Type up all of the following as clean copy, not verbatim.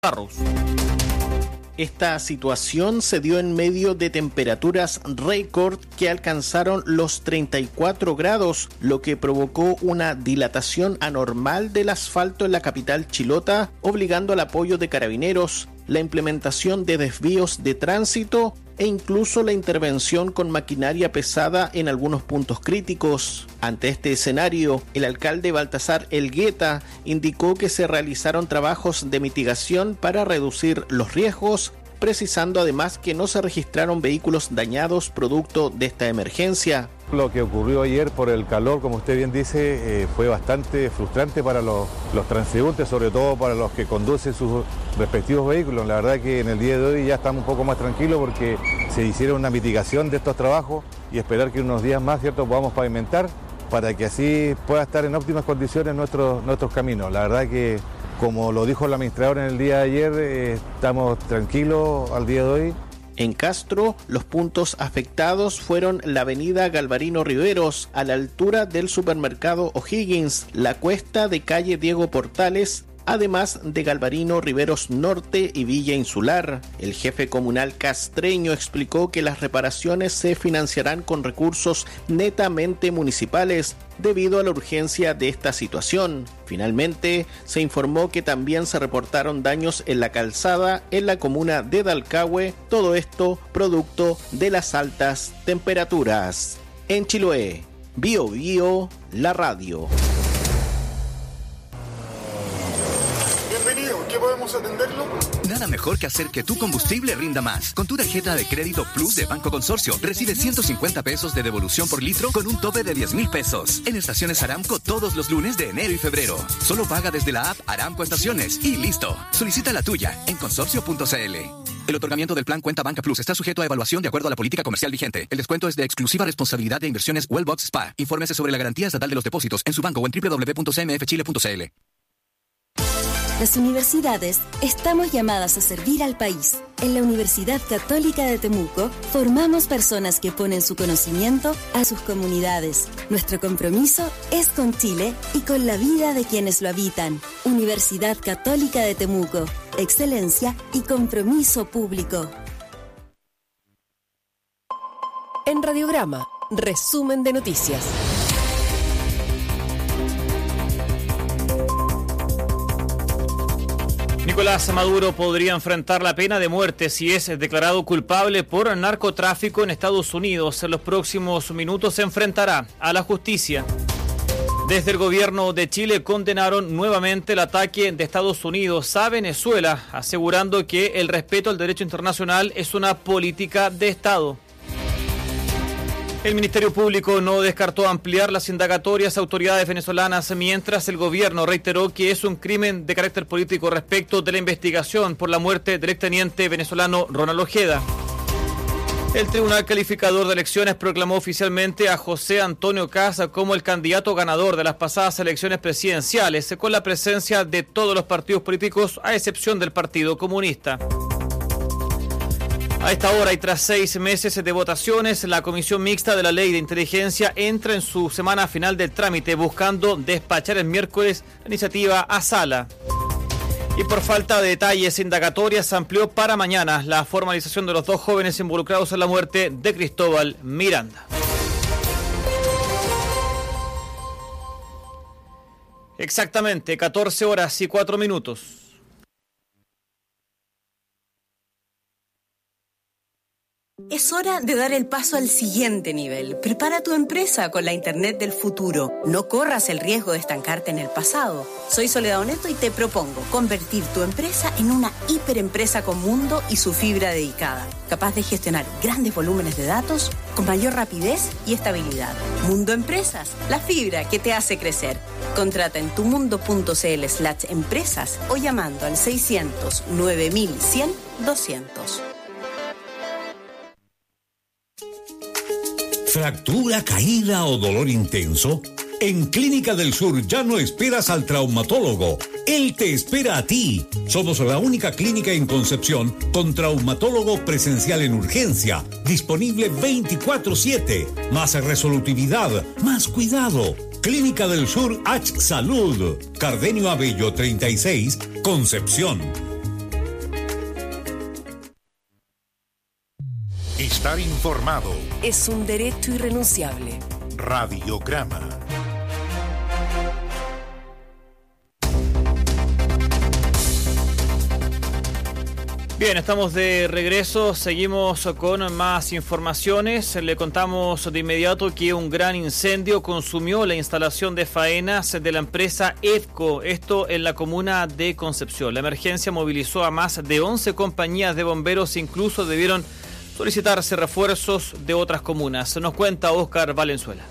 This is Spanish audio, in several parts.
Barros. Esta situación se dio en medio de temperaturas récord que alcanzaron los 34 grados, lo que provocó una dilatación anormal del asfalto en la capital chilota, obligando al apoyo de carabineros, la implementación de desvíos de tránsito e incluso la intervención con maquinaria pesada en algunos puntos críticos. Ante este escenario, el alcalde Baltasar Elgueta indicó que se realizaron trabajos de mitigación para reducir los riesgos, precisando además que no se registraron vehículos dañados producto de esta emergencia. Lo que ocurrió ayer por el calor, como usted bien dice, fue bastante frustrante para los transeúntes, sobre todo para los que conducen sus respectivos vehículos. La verdad que en el día de hoy ya estamos un poco más tranquilos porque se hicieron una mitigación de estos trabajos y esperar que unos días más, ¿cierto?, podamos pavimentar para que así pueda estar en óptimas condiciones nuestros caminos. La verdad que, como lo dijo el administrador en el día de ayer, estamos tranquilos al día de hoy. En Castro, los puntos afectados fueron la avenida Galvarino Riveros, a la altura del supermercado O'Higgins, la cuesta de calle Diego Portales, además de Galvarino Riveros Norte y Villa Insular. El jefe comunal castreño explicó que las reparaciones se financiarán con recursos netamente municipales debido a la urgencia de esta situación. Finalmente, se informó que también se reportaron daños en la calzada en la comuna de Dalcahue, todo esto producto de las altas temperaturas. En Chiloé, Bio Bio, la radio. ¿Qué podemos atenderlo? Nada mejor que hacer que tu combustible rinda más. Con tu tarjeta de crédito Plus de Banco Consorcio, recibe 150 pesos de devolución por litro con un tope de 10,000 pesos. En estaciones Aramco todos los lunes de enero y febrero. Solo paga desde la app Aramco Estaciones y listo. Solicita la tuya en consorcio.cl. El otorgamiento del plan Cuenta Banca Plus está sujeto a evaluación de acuerdo a la política comercial vigente. El descuento es de exclusiva responsabilidad de Inversiones Wellbox Spa. Infórmese sobre la garantía estatal de los depósitos en su banco o en www.cmfchile.cl. Las universidades estamos llamadas a servir al país. En la Universidad Católica de Temuco formamos personas que ponen su conocimiento a sus comunidades. Nuestro compromiso es con Chile y con la vida de quienes lo habitan. Universidad Católica de Temuco. Excelencia y compromiso público. En Radiograma, resumen de noticias. Nicolás Maduro podría enfrentar la pena de muerte si es declarado culpable por narcotráfico en Estados Unidos. En los próximos minutos se enfrentará a la justicia. Desde el gobierno de Chile condenaron nuevamente el ataque de Estados Unidos a Venezuela, asegurando que el respeto al derecho internacional es una política de Estado. El Ministerio Público no descartó ampliar las indagatorias a autoridades venezolanas, mientras el gobierno reiteró que es un crimen de carácter político respecto de la investigación por la muerte del exteniente venezolano Ronald Ojeda. El Tribunal Calificador de Elecciones proclamó oficialmente a José Antonio Caz como el candidato ganador de las pasadas elecciones presidenciales, con la presencia de todos los partidos políticos, a excepción del Partido Comunista. A esta hora y tras 6 meses de votaciones, la Comisión Mixta de la Ley de Inteligencia entra en su semana final del trámite, buscando despachar el miércoles la iniciativa a sala. Y por falta de detalles indagatorias, se amplió para mañana la formalización de los 2 jóvenes involucrados en la muerte de Cristóbal Miranda. Exactamente, 14 horas y 4 minutos. Es hora de dar el paso al siguiente nivel. Prepara tu empresa con la Internet del futuro. No corras el riesgo de estancarte en el pasado. Soy Soledad Oneto y te propongo convertir tu empresa en una hiperempresa con mundo y su fibra dedicada, capaz de gestionar grandes volúmenes de datos con mayor rapidez y estabilidad. Mundo Empresas, la fibra que te hace crecer. Contrata en tumundo.cl/empresas o llamando al 600 9100 200. ¿Fractura, caída o dolor intenso? En Clínica del Sur ya no esperas al traumatólogo. Él te espera a ti. Somos la única clínica en Concepción con traumatólogo presencial en urgencia, disponible 24/7. Más resolutividad, más cuidado. Clínica del Sur H Salud. Cardenio Abello 36, Concepción. Estar informado es un derecho irrenunciable. Radiograma. Bien, estamos de regreso, seguimos con más informaciones. Le contamos de inmediato que un gran incendio consumió la instalación de faenas de la empresa EDCO, esto en la comuna de Concepción. La emergencia movilizó a más de 11 compañías de bomberos, incluso debieron solicitarse refuerzos de otras comunas. Nos cuenta Óscar Valenzuela.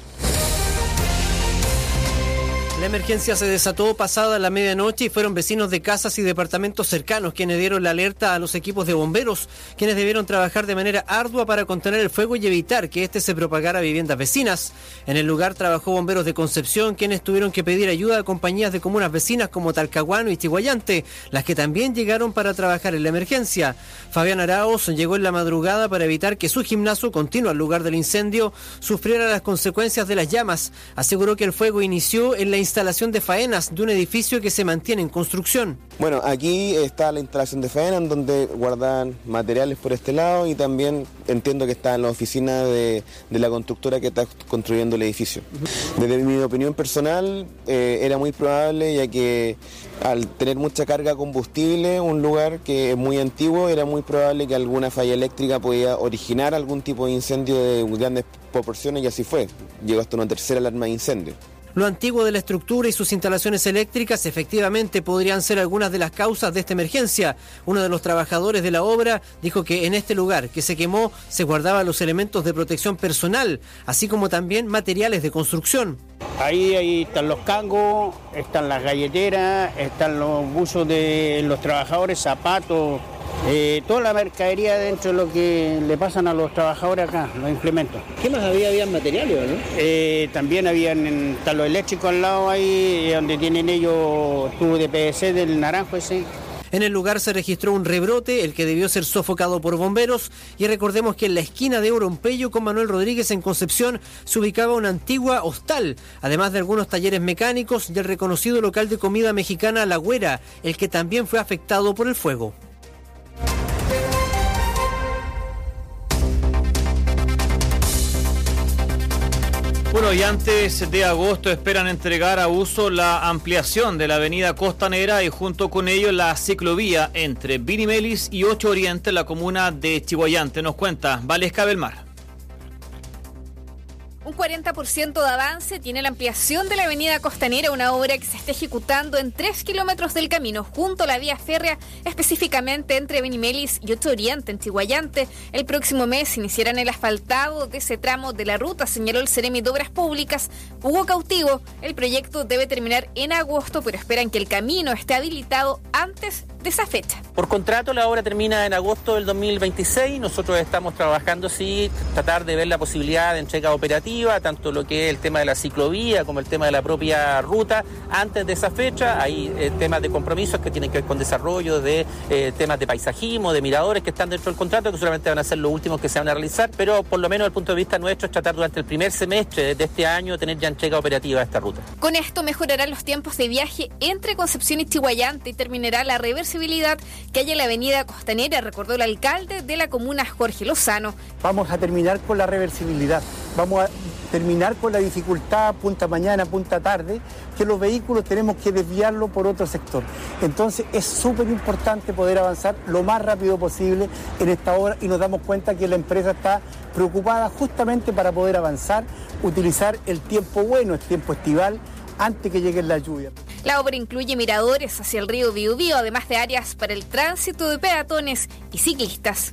La emergencia se desató pasada la medianoche y fueron vecinos de casas y departamentos cercanos quienes dieron la alerta a los equipos de bomberos, quienes debieron trabajar de manera ardua para contener el fuego y evitar que este se propagara a viviendas vecinas. En el lugar trabajó Bomberos de Concepción, quienes tuvieron que pedir ayuda a compañías de comunas vecinas como Talcahuano y Chiguayante, las que también llegaron para trabajar en la emergencia. Fabián Araos llegó en la madrugada para evitar que su gimnasio, continuo al lugar del incendio, sufriera las consecuencias de las llamas. Aseguró que el fuego inició en la instalación de faenas de un edificio que se mantiene en construcción. Bueno, aquí está la instalación de faenas en donde guardan materiales por este lado y también entiendo que está en la oficina de la constructora que está construyendo el edificio. Desde mi opinión personal era muy probable, ya que al tener mucha carga de combustible, un lugar que es muy antiguo, era muy probable que alguna falla eléctrica podía originar algún tipo de incendio de grandes proporciones y así fue. Llegó hasta una tercera alarma de incendio. Lo antiguo de la estructura y sus instalaciones eléctricas efectivamente podrían ser algunas de las causas de esta emergencia. Uno de los trabajadores de la obra dijo que en este lugar que se quemó se guardaban los elementos de protección personal, así como también materiales de construcción. Ahí están los cangos, están las galleteras, están los buzos de los trabajadores, zapatos, toda la mercadería dentro de lo que le pasan a los trabajadores acá, los implementos. ¿Qué más había? ¿Habían materiales o no? También habían los eléctricos al lado ahí, donde tienen ellos tubos de PVC del naranjo ese. En el lugar se registró un rebrote, el que debió ser sofocado por bomberos, y recordemos que en la esquina de Orompeyo con Manuel Rodríguez en Concepción se ubicaba una antigua hostal, además de algunos talleres mecánicos y el reconocido local de comida mexicana La Güera, el que también fue afectado por el fuego. Bueno, y antes de agosto esperan entregar a uso la ampliación de la avenida Costanera y junto con ello la ciclovía entre Vinimelis y 8 Oriente en la comuna de Chiguayante. Nos cuenta Valesca Belmar. Un 40% de avance tiene la ampliación de la avenida Costanera, una obra que se está ejecutando en 3 kilómetros del camino, junto a la vía férrea, específicamente entre Benimelis y 8 Oriente, en Chiguayante. El próximo mes iniciarán el asfaltado de ese tramo de la ruta, señaló el Seremi de Obras Públicas, Hugo Cautivo. El proyecto debe terminar en agosto, pero esperan que el camino esté habilitado antes de esa fecha. Por contrato, la obra termina en agosto del 2026. Nosotros estamos trabajando, sí, tratar de ver la posibilidad de entrega operativa, tanto lo que es el tema de la ciclovía como el tema de la propia ruta, antes de esa fecha. Hay temas de compromisos que tienen que ver con desarrollo de temas de paisajismo, de miradores que están dentro del contrato, que solamente van a ser los últimos que se van a realizar, pero por lo menos desde el punto de vista nuestro es tratar durante el primer semestre de este año tener ya entrega operativa a esta ruta. Con esto mejorarán los tiempos de viaje entre Concepción y Chiguayante y terminará la reversibilidad que hay en la avenida Costanera, recordó el alcalde de la comuna, Jorge Lozano. Vamos a terminar con la reversibilidad, vamos a terminar con la dificultad punta mañana, punta tarde, que los vehículos tenemos que desviarlo por otro sector. Entonces es súper importante poder avanzar lo más rápido posible en esta obra y nos damos cuenta que la empresa está preocupada justamente para poder avanzar, utilizar el tiempo bueno, el tiempo estival, antes que lleguen las lluvias. La obra incluye miradores hacia el río Biobío, además de áreas para el tránsito de peatones y ciclistas.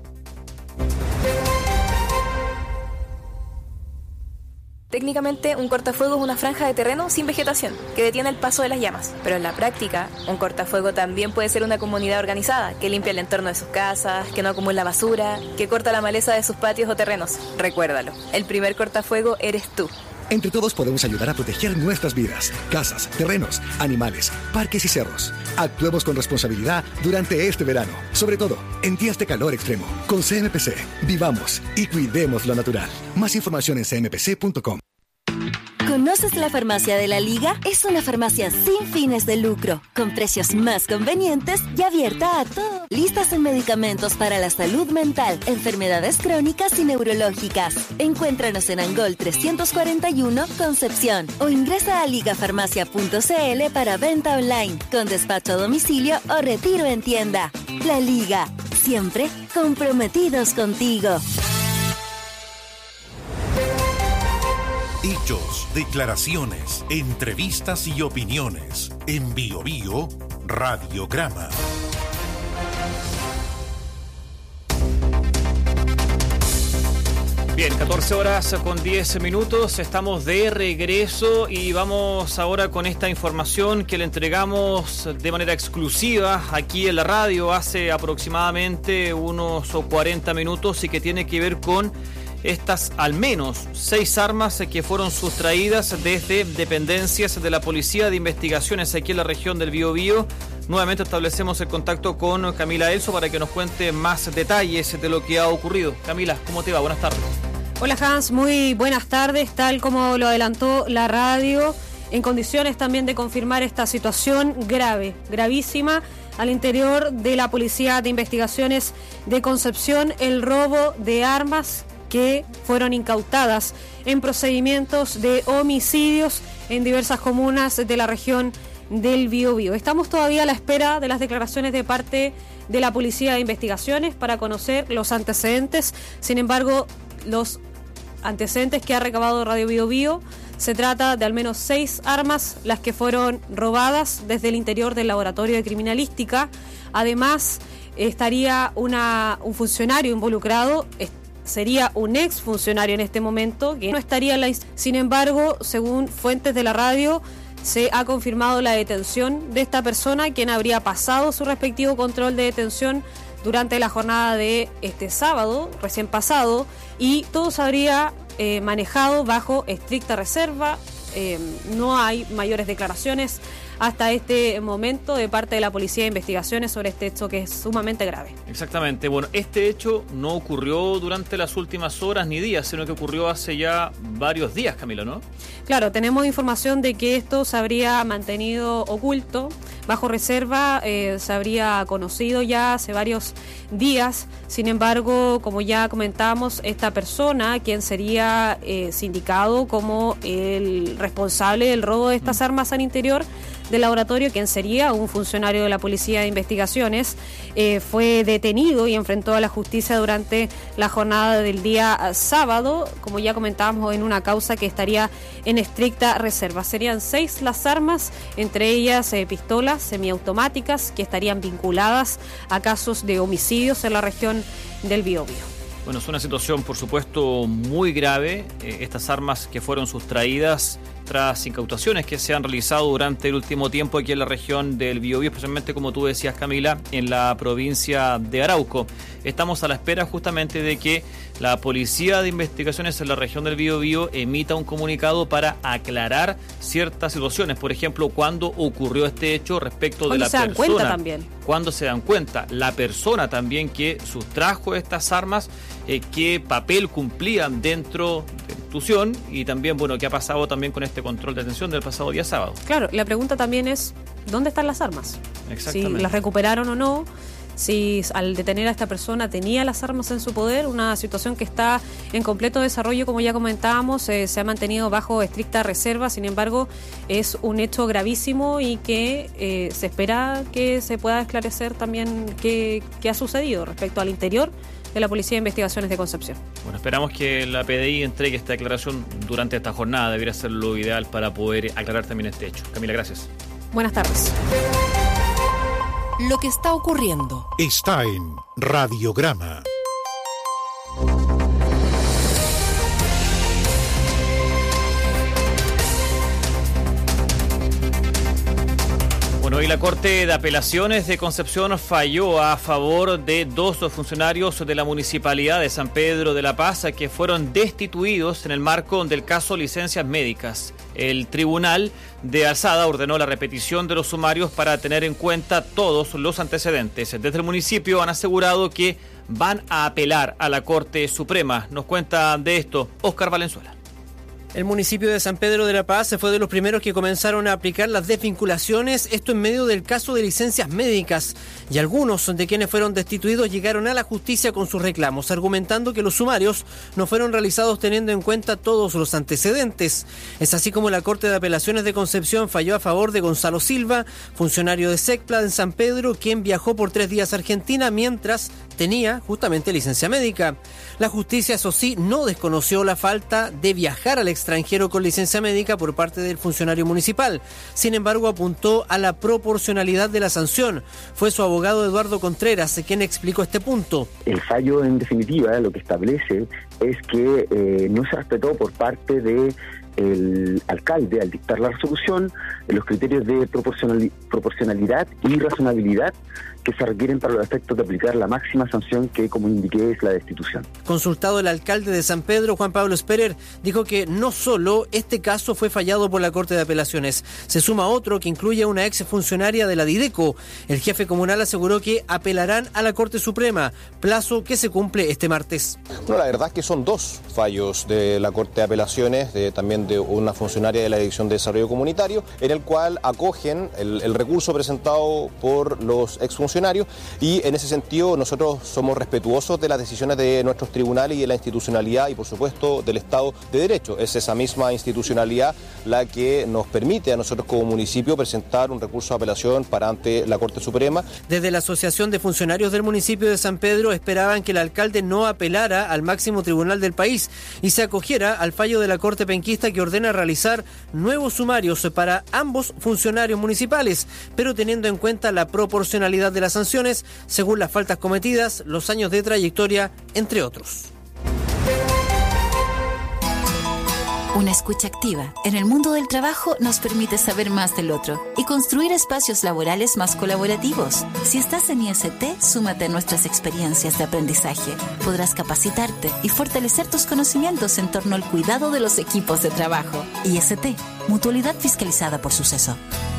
Técnicamente, un cortafuego es una franja de terreno sin vegetación que detiene el paso de las llamas. Pero en la práctica, un cortafuego también puede ser una comunidad organizada que limpia el entorno de sus casas, que no acumula basura, que corta la maleza de sus patios o terrenos. Recuérdalo, el primer cortafuego eres tú. Entre todos podemos ayudar a proteger nuestras vidas, casas, terrenos, animales, parques y cerros. Actuemos con responsabilidad durante este verano, sobre todo en días de calor extremo. Con CMPC, vivamos y cuidemos lo natural. Más información en cmpc.com. Con ¿Conoces la farmacia de la Liga? Es una farmacia sin fines de lucro, con precios más convenientes y abierta a todo. Listas en medicamentos para la salud mental, enfermedades crónicas y neurológicas. Encuéntranos en Angol 341, Concepción, o ingresa a ligafarmacia.cl para venta online, con despacho a domicilio o retiro en tienda. La Liga, siempre comprometidos contigo. Hechos, declaraciones, entrevistas y opiniones. En Bio Bio, Radiograma. Bien, 14 horas con 10 minutos, estamos de regreso y vamos ahora con esta información que le entregamos de manera exclusiva aquí en la radio hace aproximadamente unos 40 minutos y que tiene que ver con estas al menos 6 armas que fueron sustraídas desde dependencias de la Policía de Investigaciones aquí en la región del Biobío. Nuevamente establecemos el contacto con Camila Elso para que nos cuente más detalles de lo que ha ocurrido. Camila, ¿cómo te va? Buenas tardes. Hola Hans, muy buenas tardes. Tal como lo adelantó la radio, en condiciones también de confirmar esta situación grave, gravísima, al interior de la Policía de Investigaciones de Concepción, el robo de armas que fueron incautadas en procedimientos de homicidios en diversas comunas de la región del Biobío. Estamos todavía a la espera de las declaraciones de parte de la Policía de Investigaciones para conocer los antecedentes. Sin embargo, los antecedentes que ha recabado Radio Biobío, se trata de al menos 6 armas las que fueron robadas desde el interior del laboratorio de criminalística. Además, estaría un funcionario involucrado. Sería un ex funcionario en este momento que no estaría en la... Sin embargo, según fuentes de la radio, se ha confirmado la detención de esta persona, quien habría pasado su respectivo control de detención durante la jornada de este sábado, recién pasado, y todo se habría manejado bajo estricta reserva. No hay mayores declaraciones hasta este momento de parte de la Policía de Investigaciones sobre este hecho que es sumamente grave. Exactamente. Bueno, este hecho no ocurrió durante las últimas horas ni días, sino que ocurrió hace ya varios días, Camila, ¿no? Claro, tenemos información de que esto se habría mantenido oculto, bajo reserva, se habría conocido ya hace varios días. Sin embargo, como ya comentamos, esta persona, quien sería sindicado como el responsable del robo de estas armas al interior del laboratorio, quien sería un funcionario de la Policía de Investigaciones, fue detenido y enfrentó a la justicia durante la jornada del día sábado, como ya comentábamos, en una causa que estaría en estricta reserva. Serían 6 las armas, entre ellas pistolas semiautomáticas que estarían vinculadas a casos de homicidios en la región del Biobío. Bueno, es una situación, por supuesto, muy grave. Estas armas que fueron sustraídas tras incautaciones que se han realizado durante el último tiempo aquí en la región del Biobío, especialmente, como tú decías, Camila, en la provincia de Arauco. Estamos a la espera justamente de que la Policía de Investigaciones en la región del Biobío emita un comunicado para aclarar ciertas situaciones. Por ejemplo, cuándo ocurrió este hecho respecto de la persona. ¿Cuándo se dan cuenta también? Cuándo se dan cuenta. La persona también que sustrajo estas armas, qué papel cumplían dentro de la institución y también, bueno, qué ha pasado también con este control de detención del pasado día sábado. Claro, la pregunta también es, ¿dónde están las armas? Exactamente. Si las recuperaron o no, si al detener a esta persona tenía las armas en su poder, una situación que está en completo desarrollo, como ya comentábamos, se ha mantenido bajo estricta reserva. Sin embargo, es un hecho gravísimo y que se espera que se pueda esclarecer también qué ha sucedido respecto al interior de la Policía de Investigaciones de Concepción. Bueno, esperamos que la PDI entregue esta declaración durante esta jornada. Debería ser lo ideal para poder aclarar también este hecho. Camila, gracias. Buenas tardes. Lo que está ocurriendo está en Radiograma. Bueno, hoy la Corte de Apelaciones de Concepción falló a favor de 2 funcionarios de la Municipalidad de San Pedro de la Paz que fueron destituidos en el marco del caso Licencias Médicas. El Tribunal de Alzada ordenó la repetición de los sumarios para tener en cuenta todos los antecedentes. Desde el municipio han asegurado que van a apelar a la Corte Suprema. Nos cuenta de esto Óscar Valenzuela. El municipio de San Pedro de la Paz fue de los primeros que comenzaron a aplicar las desvinculaciones, esto en medio del caso de licencias médicas, y algunos de quienes fueron destituidos llegaron a la justicia con sus reclamos, argumentando que los sumarios no fueron realizados teniendo en cuenta todos los antecedentes. Es así como la Corte de Apelaciones de Concepción falló a favor de Gonzalo Silva, funcionario de SECPLA en San Pedro, quien viajó por 3 días a Argentina mientras tenía justamente licencia médica. La justicia, eso sí, no desconoció la falta de viajar al extranjero con licencia médica por parte del funcionario municipal. Sin embargo, apuntó a la proporcionalidad de la sanción. Fue su abogado Eduardo Contreras quien explicó este punto. El fallo, en definitiva, lo que establece es que no se respetó por parte de el alcalde, al dictar la resolución, los criterios de proporcionalidad y razonabilidad que se requieren para los efectos de aplicar la máxima sanción que, como indiqué, es la destitución. Consultado el alcalde de San Pedro, Juan Pablo Esperer, dijo que no solo este caso fue fallado por la Corte de Apelaciones, se suma otro que incluye a una exfuncionaria de la Dideco. El jefe comunal aseguró que apelarán a la Corte Suprema, plazo que se cumple este martes. No, la verdad es que son 2 fallos de la Corte de Apelaciones, también de una funcionaria de la Dirección de Desarrollo Comunitario, en el cual acogen el recurso presentado por los exfuncionarios, y en ese sentido nosotros somos respetuosos de las decisiones de nuestros tribunales y de la institucionalidad y por supuesto del Estado de Derecho. Es esa misma institucionalidad la que nos permite a nosotros como municipio presentar un recurso de apelación para ante la Corte Suprema. Desde la Asociación de Funcionarios del municipio de San Pedro esperaban que el alcalde no apelara al máximo tribunal del país y se acogiera al fallo de la Corte Penquista que ordena realizar nuevos sumarios para ambos funcionarios municipales, pero teniendo en cuenta la proporcionalidad de las sanciones según las faltas cometidas, los años de trayectoria, entre otros. Una escucha activa en el mundo del trabajo nos permite saber más del otro y construir espacios laborales más colaborativos. Si estás en IST, súmate a nuestras experiencias de aprendizaje. Podrás capacitarte y fortalecer tus conocimientos en torno al cuidado de los equipos de trabajo. IST, mutualidad fiscalizada por Suceso.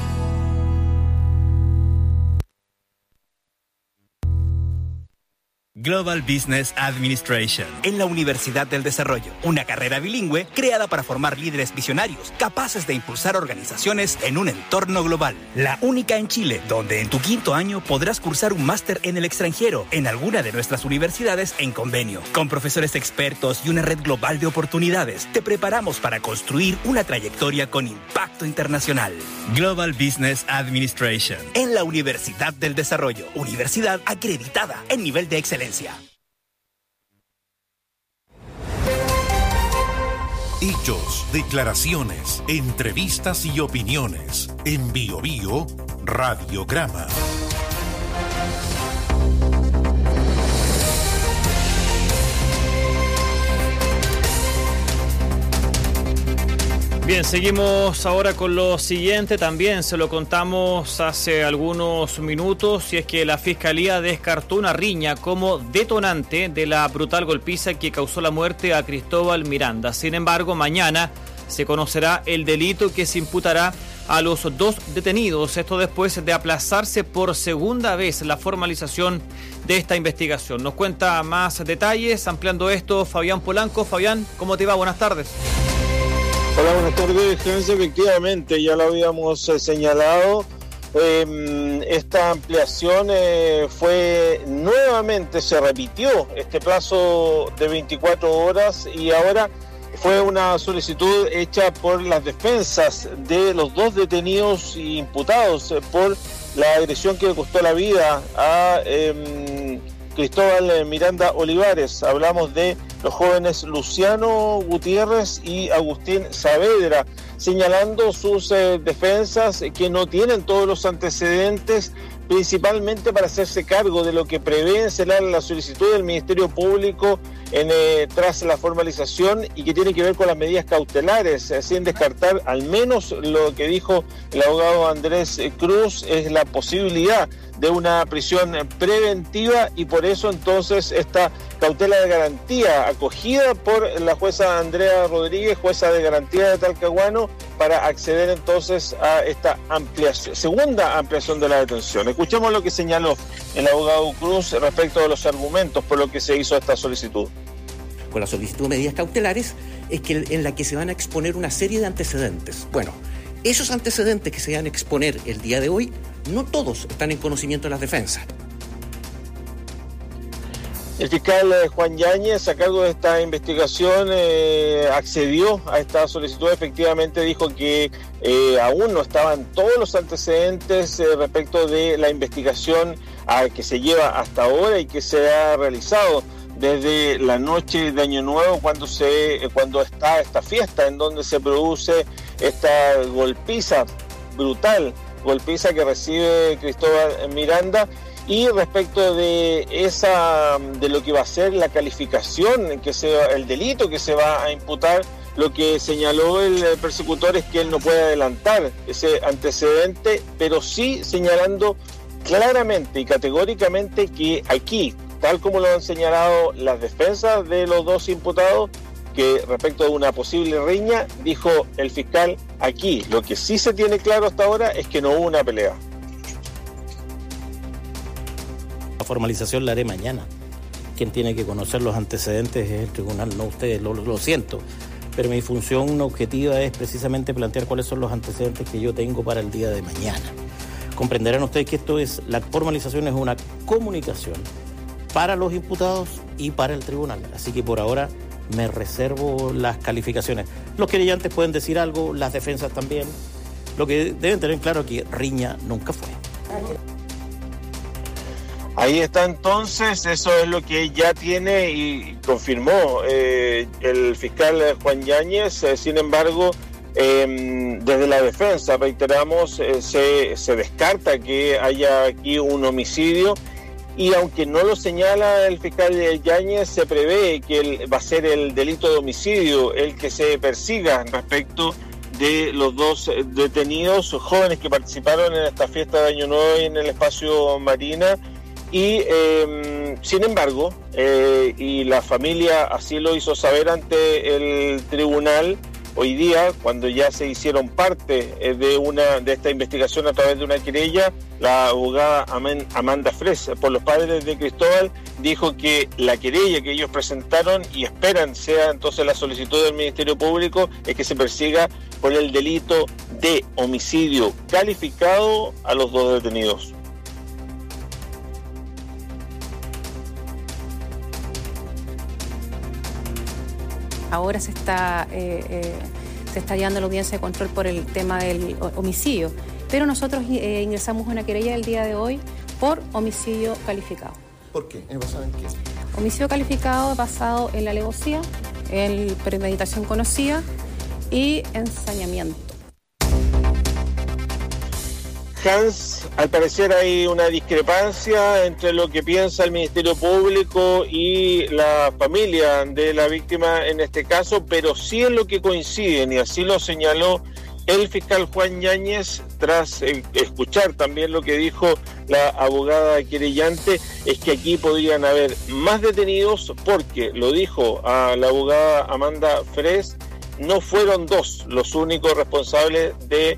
Global Business Administration en la Universidad del Desarrollo, una carrera bilingüe creada para formar líderes visionarios capaces de impulsar organizaciones en un entorno global. La única en Chile, donde en tu 5º año podrás cursar un máster en el extranjero en alguna de nuestras universidades en convenio. Con profesores expertos y una red global de oportunidades, te preparamos para construir una trayectoria con impacto internacional. Global Business Administration en la Universidad del Desarrollo, universidad acreditada en nivel de excelencia. Hechos, declaraciones, entrevistas y opiniones. En BioBio, Radiograma. Bien, seguimos ahora con lo siguiente. También se lo contamos hace algunos minutos, y es que la Fiscalía descartó una riña como detonante de la brutal golpiza que causó la muerte a Cristóbal Miranda. Sin embargo, mañana se conocerá el delito que se imputará a los 2 detenidos. Esto después de aplazarse por segunda vez la formalización de esta investigación. Nos cuenta más detalles ampliando esto Fabián Polanco. Fabián, ¿cómo te va? Buenas tardes. Hola, buenas tardes, Hans. Efectivamente, ya lo habíamos señalado. Esta ampliación se repitió este plazo de 24 horas y ahora fue una solicitud hecha por las defensas de los 2 detenidos imputados por la agresión que le costó la vida a Cristóbal Miranda Olivares. Hablamos de los jóvenes Luciano Gutiérrez y Agustín Saavedra, señalando sus defensas que no tienen todos los antecedentes, principalmente para hacerse cargo de lo que prevé encelar la solicitud del Ministerio Público tras la formalización y que tiene que ver con las medidas cautelares, sin descartar al menos lo que dijo el abogado Andrés Cruz, es la posibilidad de una prisión preventiva, y por eso entonces esta cautela de garantía acogida por la jueza Andrea Rodríguez, jueza de garantía de Talcahuano, para acceder entonces a esta segunda ampliación de la detención. Escuchemos lo que señaló el abogado Cruz respecto de los argumentos por lo que se hizo esta solicitud. Con la solicitud de medidas cautelares es que en la que se van a exponer una serie de antecedentes. Bueno, esos antecedentes que se van a exponer el día de hoy, no todos están en conocimiento de las defensas. El fiscal Juan Yáñez, a cargo de esta investigación, accedió a esta solicitud. Efectivamente dijo que aún no estaban todos los antecedentes respecto de la investigación que se lleva hasta ahora y que se ha realizado desde la noche de Año Nuevo, cuando está esta fiesta en donde se produce esta golpiza, brutal golpiza que recibe Cristóbal Miranda. Y respecto de lo que va a ser la calificación, el delito que se va a imputar, lo que señaló el persecutor es que él no puede adelantar ese antecedente, pero sí señalando claramente y categóricamente que aquí, tal como lo han señalado las defensas de los dos imputados, que respecto de una posible riña, dijo el fiscal, aquí lo que sí se tiene claro hasta ahora es que no hubo una pelea. La formalización la haré mañana. Quien tiene que conocer los antecedentes es el tribunal, no ustedes, lo siento. Pero mi función objetiva es precisamente plantear cuáles son los antecedentes que yo tengo para el día de mañana. Comprenderán ustedes que la formalización es una comunicación para los imputados y para el tribunal. Así que por ahora me reservo las calificaciones. Los querellantes pueden decir algo, las defensas también. Lo que deben tener claro es que riña nunca fue. Ahí está entonces, eso es lo que ya tiene y confirmó el fiscal Juan Yáñez. Sin embargo, desde la defensa, reiteramos, se descarta que haya aquí un homicidio, y aunque no lo señala el fiscal Yáñez, se prevé que va a ser el delito de homicidio el que se persiga respecto de los dos detenidos, jóvenes que participaron en esta fiesta de Año Nuevo en el espacio Marina. Y sin embargo, y la familia así lo hizo saber ante el tribunal hoy día, cuando ya se hicieron parte de esta investigación a través de una querella, la abogada Amanda Fres, por los padres de Cristóbal, dijo que la querella que ellos presentaron y esperan sea entonces la solicitud del Ministerio Público es que se persiga por el delito de homicidio calificado a los dos detenidos. Ahora se está llevando la audiencia de control por el tema del homicidio, pero nosotros ingresamos una querella el día de hoy por homicidio calificado. ¿Por qué? ¿Basado en qué? Homicidio calificado basado en la alevosía, en premeditación conocida y ensañamiento. Hans, al parecer hay una discrepancia entre lo que piensa el Ministerio Público y la familia de la víctima en este caso, pero sí en lo que coinciden, y así lo señaló el fiscal Juan Yáñez tras escuchar también lo que dijo la abogada querellante, es que aquí podrían haber más detenidos porque, lo dijo a la abogada Amanda Fres, no fueron dos los únicos responsables de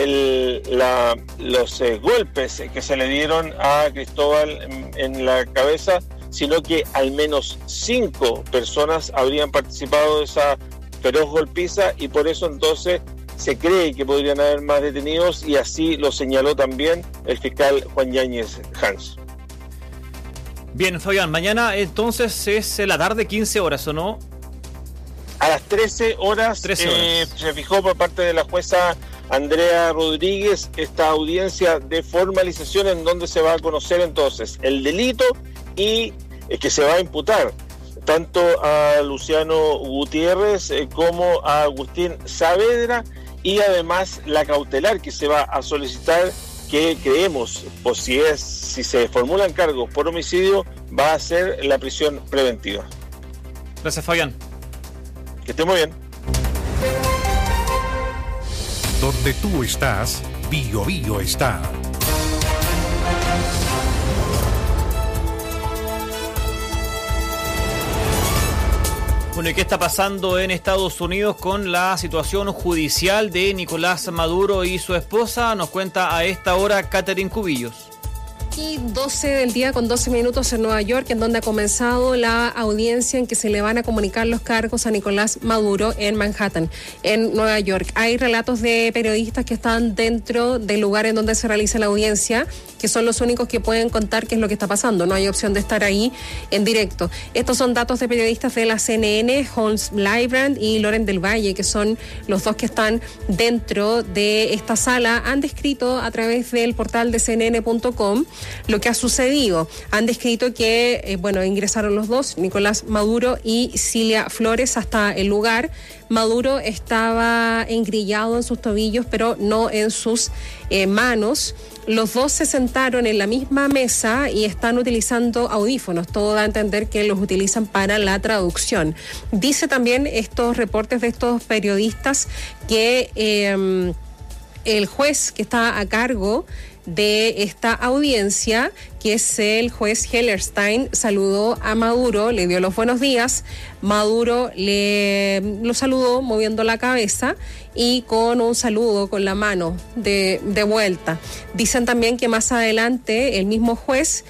los golpes que se le dieron a Cristóbal en la cabeza, sino que al menos 5 personas habrían participado de esa feroz golpiza, y por eso entonces se cree que podrían haber más detenidos, y así lo señaló también el fiscal Juan Yáñez. Hans. Bien, Fabián, mañana entonces es la tarde, 15 horas, ¿o no? A las 13 horas, se fijó por parte de la jueza Andrea Rodríguez esta audiencia de formalización, en donde se va a conocer entonces el delito y que se va a imputar tanto a Luciano Gutiérrez como a Agustín Saavedra, y además la cautelar que se va a solicitar, que creemos, o si se formulan cargos por homicidio, va a ser la prisión preventiva. Gracias, Fabián. Que esté muy bien. Donde tú estás, Bio Bio está. Bueno, ¿y qué está pasando en Estados Unidos con la situación judicial de Nicolás Maduro y su esposa? Nos cuenta a esta hora Catherine Cubillos. aquí 12 del día con 12 minutos en Nueva York, en donde ha comenzado la audiencia en que se le van a comunicar los cargos a Nicolás Maduro en Manhattan, en Nueva York. Hay relatos de periodistas que están dentro del lugar en donde se realiza la audiencia, que son los únicos que pueden contar qué es lo que está pasando. No hay opción de estar ahí en directo. Estos son datos de periodistas de la CNN, Holmes Lybrand y Loren del Valle, que son los dos que están dentro de esta sala. Han descrito a través del portal de CNN.com lo que ha sucedido. Han descrito que, ingresaron los dos, Nicolás Maduro y Cilia Flores, hasta el lugar. Maduro estaba engrillado en sus tobillos, pero no en sus manos. Los dos se sentaron en la misma mesa y están utilizando audífonos. Todo da a entender que los utilizan para la traducción. Dice también estos reportes de estos periodistas que el juez que está a cargo de esta audiencia, que es el juez Hellerstein, saludó a Maduro, le dio los buenos días. Maduro lo saludó moviendo la cabeza y con un saludo con la mano de vuelta. Dicen también que más adelante el mismo juez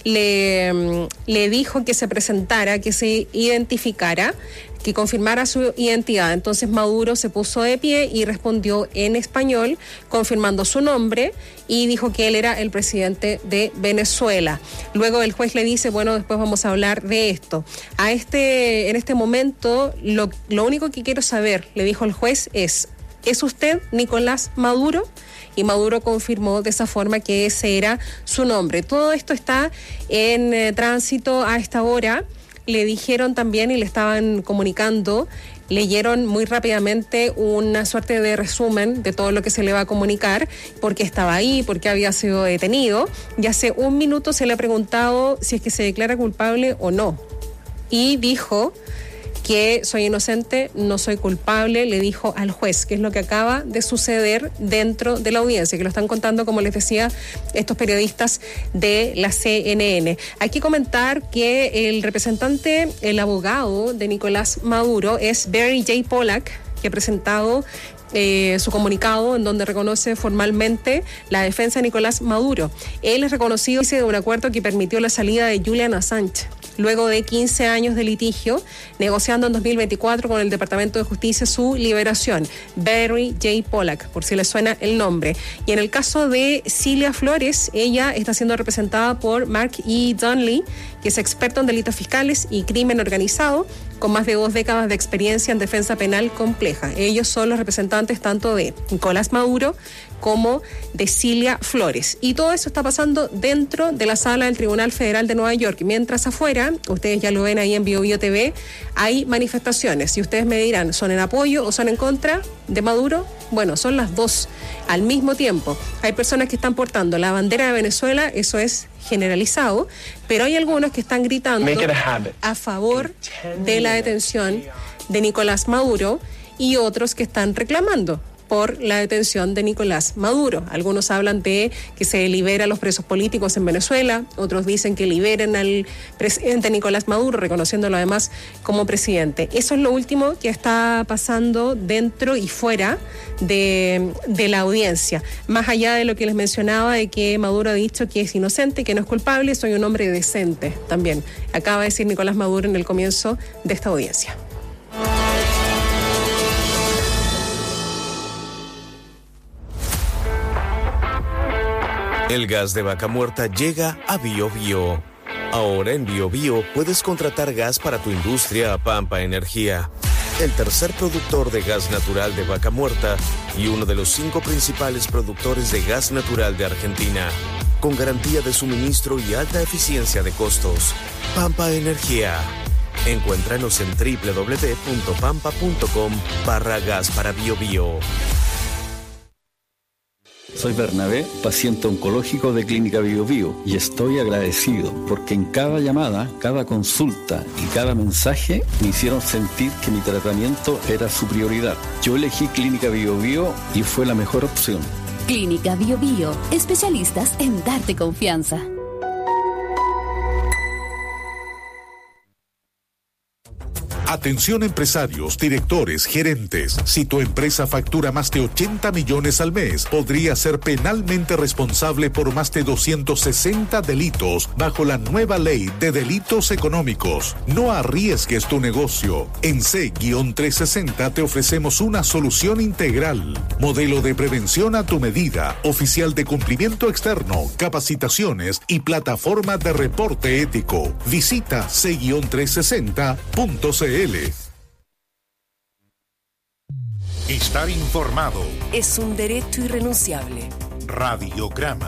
le dijo que se presentara, que se identificara, que confirmara su identidad. Entonces Maduro se puso de pie y respondió en español, confirmando su nombre, y dijo que él era el presidente de Venezuela. Luego el juez le dice, después vamos a hablar de esto. En este momento, lo único que quiero saber, le dijo el juez, ¿es usted Nicolás Maduro? Y Maduro confirmó de esa forma que ese era su nombre. Todo esto está en tránsito a esta hora. Le dijeron también y le estaban comunicando, leyeron muy rápidamente una suerte de resumen de todo lo que se le va a comunicar, por qué estaba ahí, por qué había sido detenido. Y hace un minuto se le ha preguntado si es que se declara culpable o no. Y dijo que soy inocente, no soy culpable, le dijo al juez, que es lo que acaba de suceder dentro de la audiencia, que lo están contando, como les decía, estos periodistas de la CNN. Hay que comentar que el abogado de Nicolás Maduro es Barry J. Pollack, que ha presentado su comunicado en donde reconoce formalmente la defensa de Nicolás Maduro. Él es reconocido de un acuerdo que permitió la salida de Julian Assange luego de 15 años de litigio, negociando en 2024 con el Departamento de Justicia su liberación. Barry J. Pollack, por si le suena el nombre. Y en el caso de Cilia Flores, ella está siendo representada por Mark E. Donnelly, que es experto en delitos fiscales y crimen organizado, con más de 2 décadas de experiencia en defensa penal compleja. Ellos son los representantes tanto de Nicolás Maduro como de Cilia Flores. Y todo eso está pasando dentro de la sala del Tribunal Federal de Nueva York. Mientras afuera, ustedes ya lo ven ahí en BioBio TV, hay manifestaciones. Y ustedes me dirán, ¿son en apoyo o son en contra de Maduro? Son las dos al mismo tiempo. Hay personas que están portando la bandera de Venezuela, eso es generalizado, pero hay algunos que están gritando a favor de la detención de Nicolás Maduro y otros que están reclamando por la detención de Nicolás Maduro. Algunos hablan de que se libera a los presos políticos en Venezuela, otros dicen que liberen al presidente Nicolás Maduro, reconociéndolo además como presidente. Eso es lo último que está pasando dentro y fuera de la audiencia. Más allá de lo que les mencionaba, de que Maduro ha dicho que es inocente, que no es culpable, soy un hombre decente también. Acaba de decir Nicolás Maduro en el comienzo de esta audiencia. El gas de vaca muerta llega a BioBio. Ahora en BioBio puedes contratar gas para tu industria a Pampa Energía, el tercer productor de gas natural de vaca muerta y uno de los 5 principales productores de gas natural de Argentina, con garantía de suministro y alta eficiencia de costos. Pampa Energía. Encuéntranos en www.pampa.com/gas para BioBio. Soy Bernabé, paciente oncológico de Clínica BioBio, y estoy agradecido porque en cada llamada, cada consulta y cada mensaje me hicieron sentir que mi tratamiento era su prioridad. Yo elegí Clínica BioBio y fue la mejor opción. Clínica BioBio, especialistas en darte confianza. Atención empresarios, directores, gerentes. Si tu empresa factura más de 80 millones al mes, podría ser penalmente responsable por más de 260 delitos bajo la nueva ley de delitos económicos. No arriesgues tu negocio. En C-360 te ofrecemos una solución integral. Modelo de prevención a tu medida, oficial de cumplimiento externo, capacitaciones y plataforma de reporte ético. Visita C-360.cl. Estar informado es un derecho irrenunciable. Radiograma.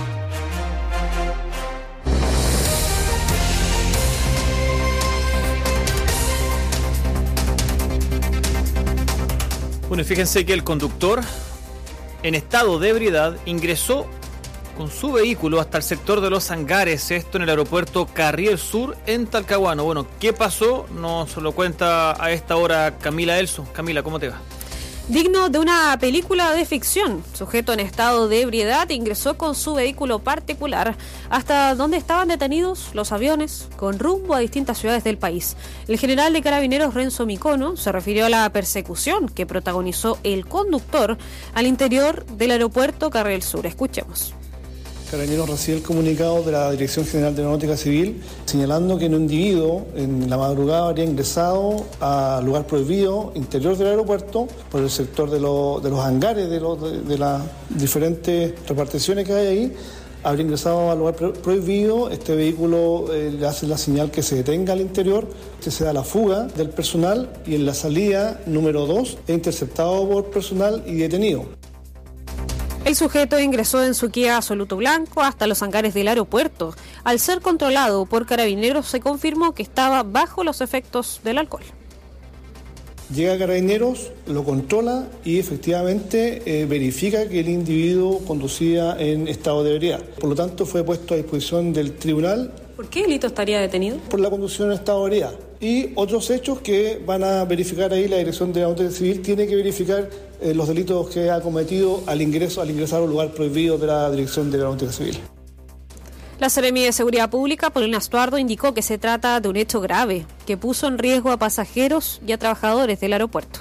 Bueno, fíjense que el conductor en estado de ebriedad ingresó con su vehículo hasta el sector de los hangares, esto en el aeropuerto Carriel Sur en Talcahuano. Bueno, ¿qué pasó? Nos lo cuenta a esta hora Camila Elso. Camila, ¿cómo te va? Digno de una película de ficción, sujeto en estado de ebriedad ingresó con su vehículo particular hasta donde estaban detenidos los aviones con rumbo a distintas ciudades del país. El general de Carabineros Renzo Micono se refirió a la persecución que protagonizó el conductor al interior del aeropuerto Carriel Sur. Escuchemos. Carabineros recibe el comunicado de la Dirección General de Aeronáutica Civil señalando que un individuo en la madrugada habría ingresado al lugar prohibido interior del aeropuerto por el sector de los hangares de las diferentes reparticiones que hay ahí. Habría ingresado al lugar prohibido, este vehículo le hace la señal que se detenga al interior, se da la fuga del personal y en la salida número 2 es interceptado por personal y detenido. El sujeto ingresó en su Kia Absoluto Blanco hasta los hangares del aeropuerto. Al ser controlado por Carabineros se confirmó que estaba bajo los efectos del alcohol. Llega Carabineros, lo controla y efectivamente verifica que el individuo conducía en estado de ebriedad. Por lo tanto, fue puesto a disposición del tribunal. ¿Por qué delito estaría detenido? Por la conducción en estado de ebriedad. Y otros hechos que van a verificar ahí la Dirección de Aeronáutica Civil tiene que verificar los delitos que ha cometido al ingresar a un lugar prohibido de la Dirección de Aeronáutica Civil. La Seremi de Seguridad Pública, Paulina Estuardo, indicó que se trata de un hecho grave que puso en riesgo a pasajeros y a trabajadores del aeropuerto.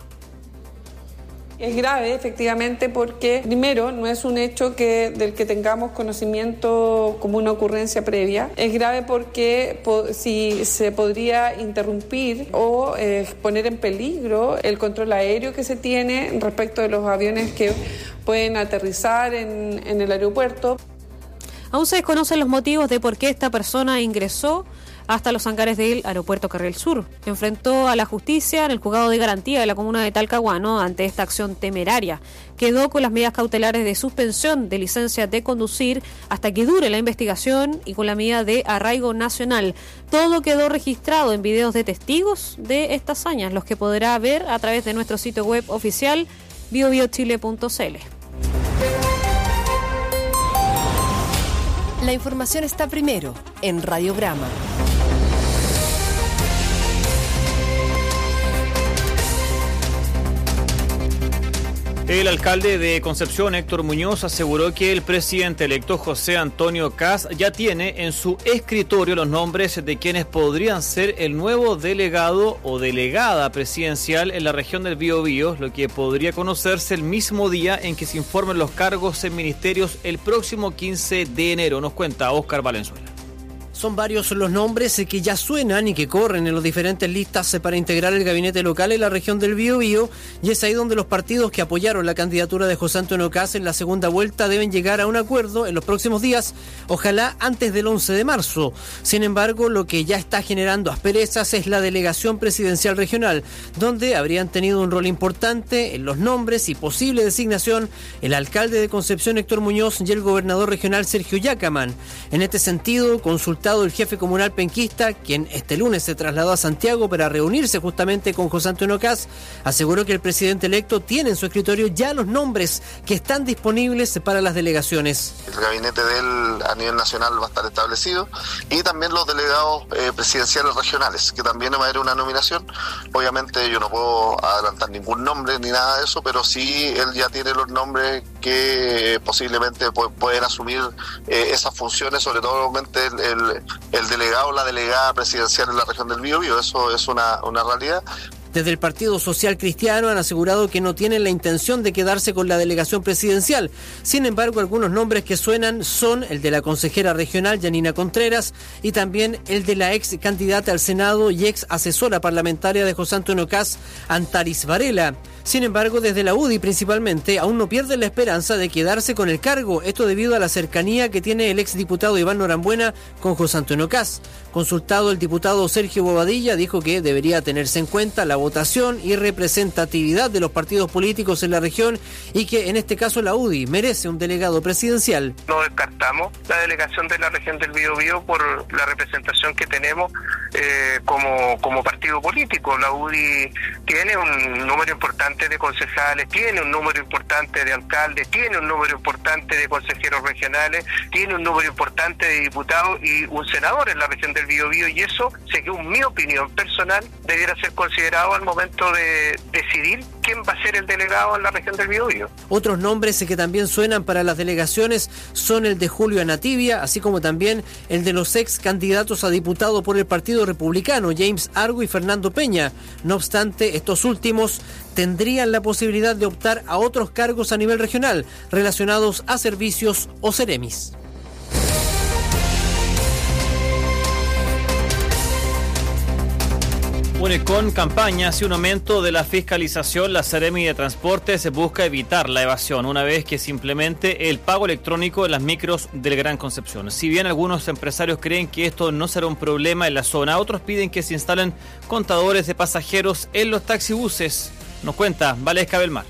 Es grave, efectivamente, porque primero no es un hecho del que tengamos conocimiento como una ocurrencia previa. Es grave porque si se podría interrumpir o poner en peligro el control aéreo que se tiene respecto de los aviones que pueden aterrizar en el aeropuerto. Aún se desconocen los motivos de por qué esta persona ingresó hasta los hangares del aeropuerto Carriel Sur. Enfrentó a la justicia en el juzgado de garantía de la comuna de Talcahuano ante esta acción temeraria. Quedó con las medidas cautelares de suspensión de licencia de conducir hasta que dure la investigación y con la medida de arraigo nacional. Todo quedó registrado en videos de testigos de estas hazañas, los que podrá ver a través de nuestro sitio web oficial biobiochile.cl. La información está primero en Radiograma. El alcalde de Concepción, Héctor Muñoz, aseguró que el presidente electo José Antonio Kast ya tiene en su escritorio los nombres de quienes podrían ser el nuevo delegado o delegada presidencial en la región del Biobío, lo que podría conocerse el mismo día en que se informen los cargos en ministerios el próximo 15 de enero. Nos cuenta Óscar Valenzuela. Son varios los nombres que ya suenan y que corren en las diferentes listas para integrar el gabinete local en la región del Biobío, y es ahí donde los partidos que apoyaron la candidatura de José Antonio Kast en la segunda vuelta deben llegar a un acuerdo en los próximos días, ojalá antes del 11 de marzo. Sin embargo, lo que ya está generando asperezas es la delegación presidencial regional, donde habrían tenido un rol importante en los nombres y posible designación el alcalde de Concepción, Héctor Muñoz, y el gobernador regional, Sergio Yacaman. En este sentido, consultado el jefe comunal penquista, quien este lunes se trasladó a Santiago para reunirse justamente con José Antonio Kast, aseguró que el presidente electo tiene en su escritorio ya los nombres que están disponibles para las delegaciones. El gabinete de él a nivel nacional va a estar establecido, y también los delegados presidenciales regionales, que también va a haber una nominación. Obviamente yo no puedo adelantar ningún nombre ni nada de eso, pero sí él ya tiene los nombres que posiblemente pueden asumir esas funciones, sobre todo el delegado o la delegada presidencial en la región del Biobío. Eso es una realidad. Desde el Partido Social Cristiano han asegurado que no tienen la intención de quedarse con la delegación presidencial. Sin embargo, algunos nombres que suenan son el de la consejera regional Yanina Contreras y también el de la ex candidata al Senado y ex asesora parlamentaria de José Antonio Kast, Antares Varela. Sin embargo, desde la UDI principalmente, aún no pierden la esperanza de quedarse con el cargo, esto debido a la cercanía que tiene el exdiputado Iván Norambuena con José Antonio Kast. Consultado, el diputado Sergio Bobadilla dijo que debería tenerse en cuenta la votación y representatividad de los partidos políticos en la región y que en este caso la UDI merece un delegado presidencial. No descartamos la delegación de la región del Biobío por la representación que tenemos como partido político. La UDI tiene un número importante de concejales, tiene un número importante de alcaldes, tiene un número importante de consejeros regionales, tiene un número importante de diputados y un senador en la región del Biobío, y eso, según mi opinión personal, debiera ser considerado al momento de decidir quién va a ser el delegado en la región del Biobío. Otros nombres que también suenan para las delegaciones son el de Julio Anativia, así como también el de los ex candidatos a diputado por el Partido Republicano, James Argo y Fernando Peña. No obstante, estos últimos tendrían la posibilidad de optar a otros cargos a nivel regional relacionados a servicios o seremis. Con campañas y un aumento de la fiscalización, la Seremi de Transportes busca evitar la evasión una vez que se implemente el pago electrónico en las micros del Gran Concepción. Si bien algunos empresarios creen que esto no será un problema en la zona, otros piden que se instalen contadores de pasajeros en los taxibuses. Nos cuenta Valesca Belmar.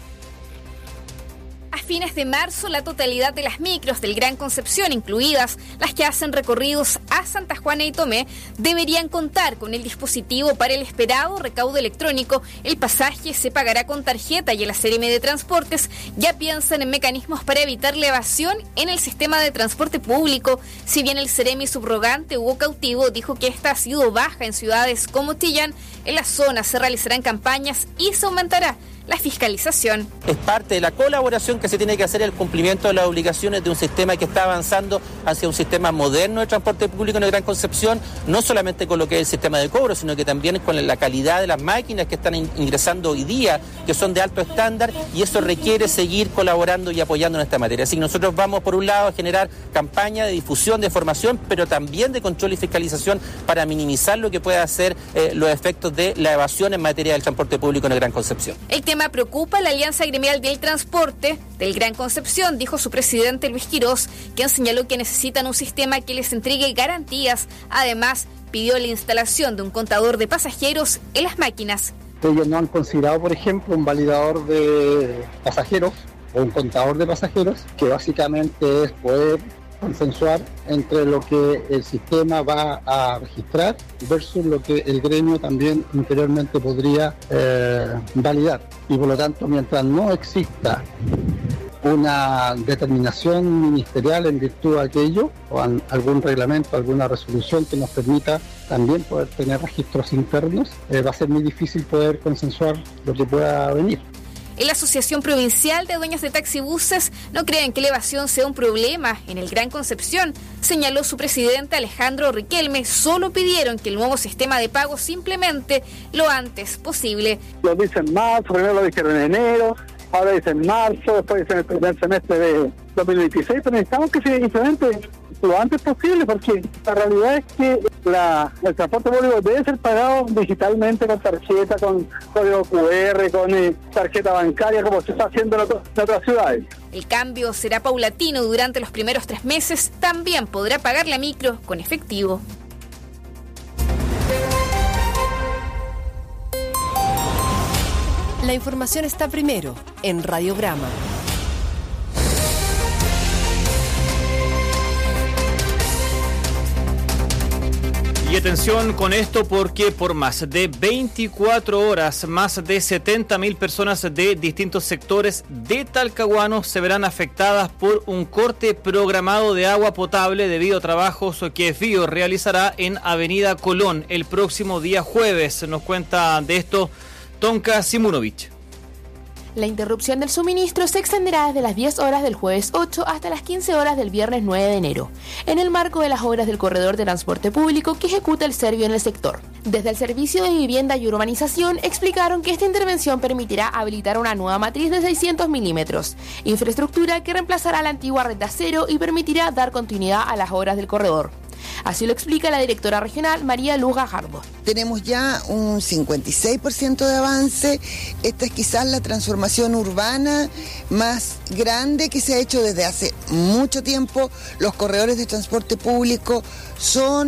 A fines de marzo, la totalidad de las micros del Gran Concepción, incluidas las que hacen recorridos a Santa Juana y Tomé, deberían contar con el dispositivo para el esperado recaudo electrónico. El pasaje se pagará con tarjeta y la Seremi de Transportes ya piensan en mecanismos para evitar la evasión en el sistema de transporte público. Si bien el Seremi subrogante Hugo Cautivo dijo que esta ha sido baja en ciudades como Chillán, en la zona se realizarán campañas y se aumentará la fiscalización. Es parte de la colaboración que se tiene que hacer el cumplimiento de las obligaciones de un sistema que está avanzando hacia un sistema moderno de transporte público en el Gran Concepción, no solamente con lo que es el sistema de cobro, sino que también con la calidad de las máquinas que están ingresando hoy día, que son de alto estándar, y eso requiere seguir colaborando y apoyando en esta materia. Así que nosotros vamos, por un lado, a generar campaña de difusión, de formación, pero también de control y fiscalización para minimizar lo que pueda ser los efectos de la evasión en materia del transporte público en el Gran Concepción. El tema preocupa a la Alianza Gremial del Transporte del Gran Concepción, dijo su presidente Luis Quirós, quien señaló que necesitan un sistema que les entregue garantías. Además, pidió la instalación de un contador de pasajeros en las máquinas. Ellos no han considerado, por ejemplo, un validador de pasajeros o un contador de pasajeros, que básicamente es poder consensuar entre lo que el sistema va a registrar versus lo que el gremio también interiormente podría validar. Y por lo tanto, mientras no exista una determinación ministerial en virtud de aquello, o algún reglamento, alguna resolución que nos permita también poder tener registros internos, va a ser muy difícil poder consensuar lo que pueda venir. En la Asociación Provincial de Dueños de Taxibuses no creen que la evasión sea un problema en el Gran Concepción, señaló su presidente Alejandro Riquelme. Solo pidieron que el nuevo sistema de pago se implemente lo antes posible. Lo dicen marzo, primero lo dijeron en enero, ahora dicen marzo, después dicen el primer semestre de 2026, pero necesitamos que se implemente lo antes posible, porque la realidad es que el transporte público debe ser pagado digitalmente con tarjeta, con código QR, con tarjeta bancaria, como se está haciendo en otras ciudades. El cambio será paulatino durante los primeros 3 meses. También podrá pagar la micro con efectivo. La información está primero en Radiograma. Y atención con esto, porque por más de 24 horas, más de 70.000 personas de distintos sectores de Talcahuano se verán afectadas por un corte programado de agua potable debido a trabajos que FIO realizará en Avenida Colón el próximo día jueves. Nos cuenta de esto Tonka Simunovic. La interrupción del suministro se extenderá desde las 10 horas del jueves 8 hasta las 15 horas del viernes 9 de enero, en el marco de las obras del corredor de transporte público que ejecuta el Servio en el sector. Desde el Servicio de Vivienda y Urbanización explicaron que esta intervención permitirá habilitar una nueva matriz de 600 milímetros, infraestructura que reemplazará la antigua red de acero y permitirá dar continuidad a las obras del corredor. Así lo explica la directora regional María Luz Gajardo. Tenemos ya un 56% de avance. Esta es quizás la transformación urbana más grande que se ha hecho desde hace mucho tiempo. Los corredores de transporte público son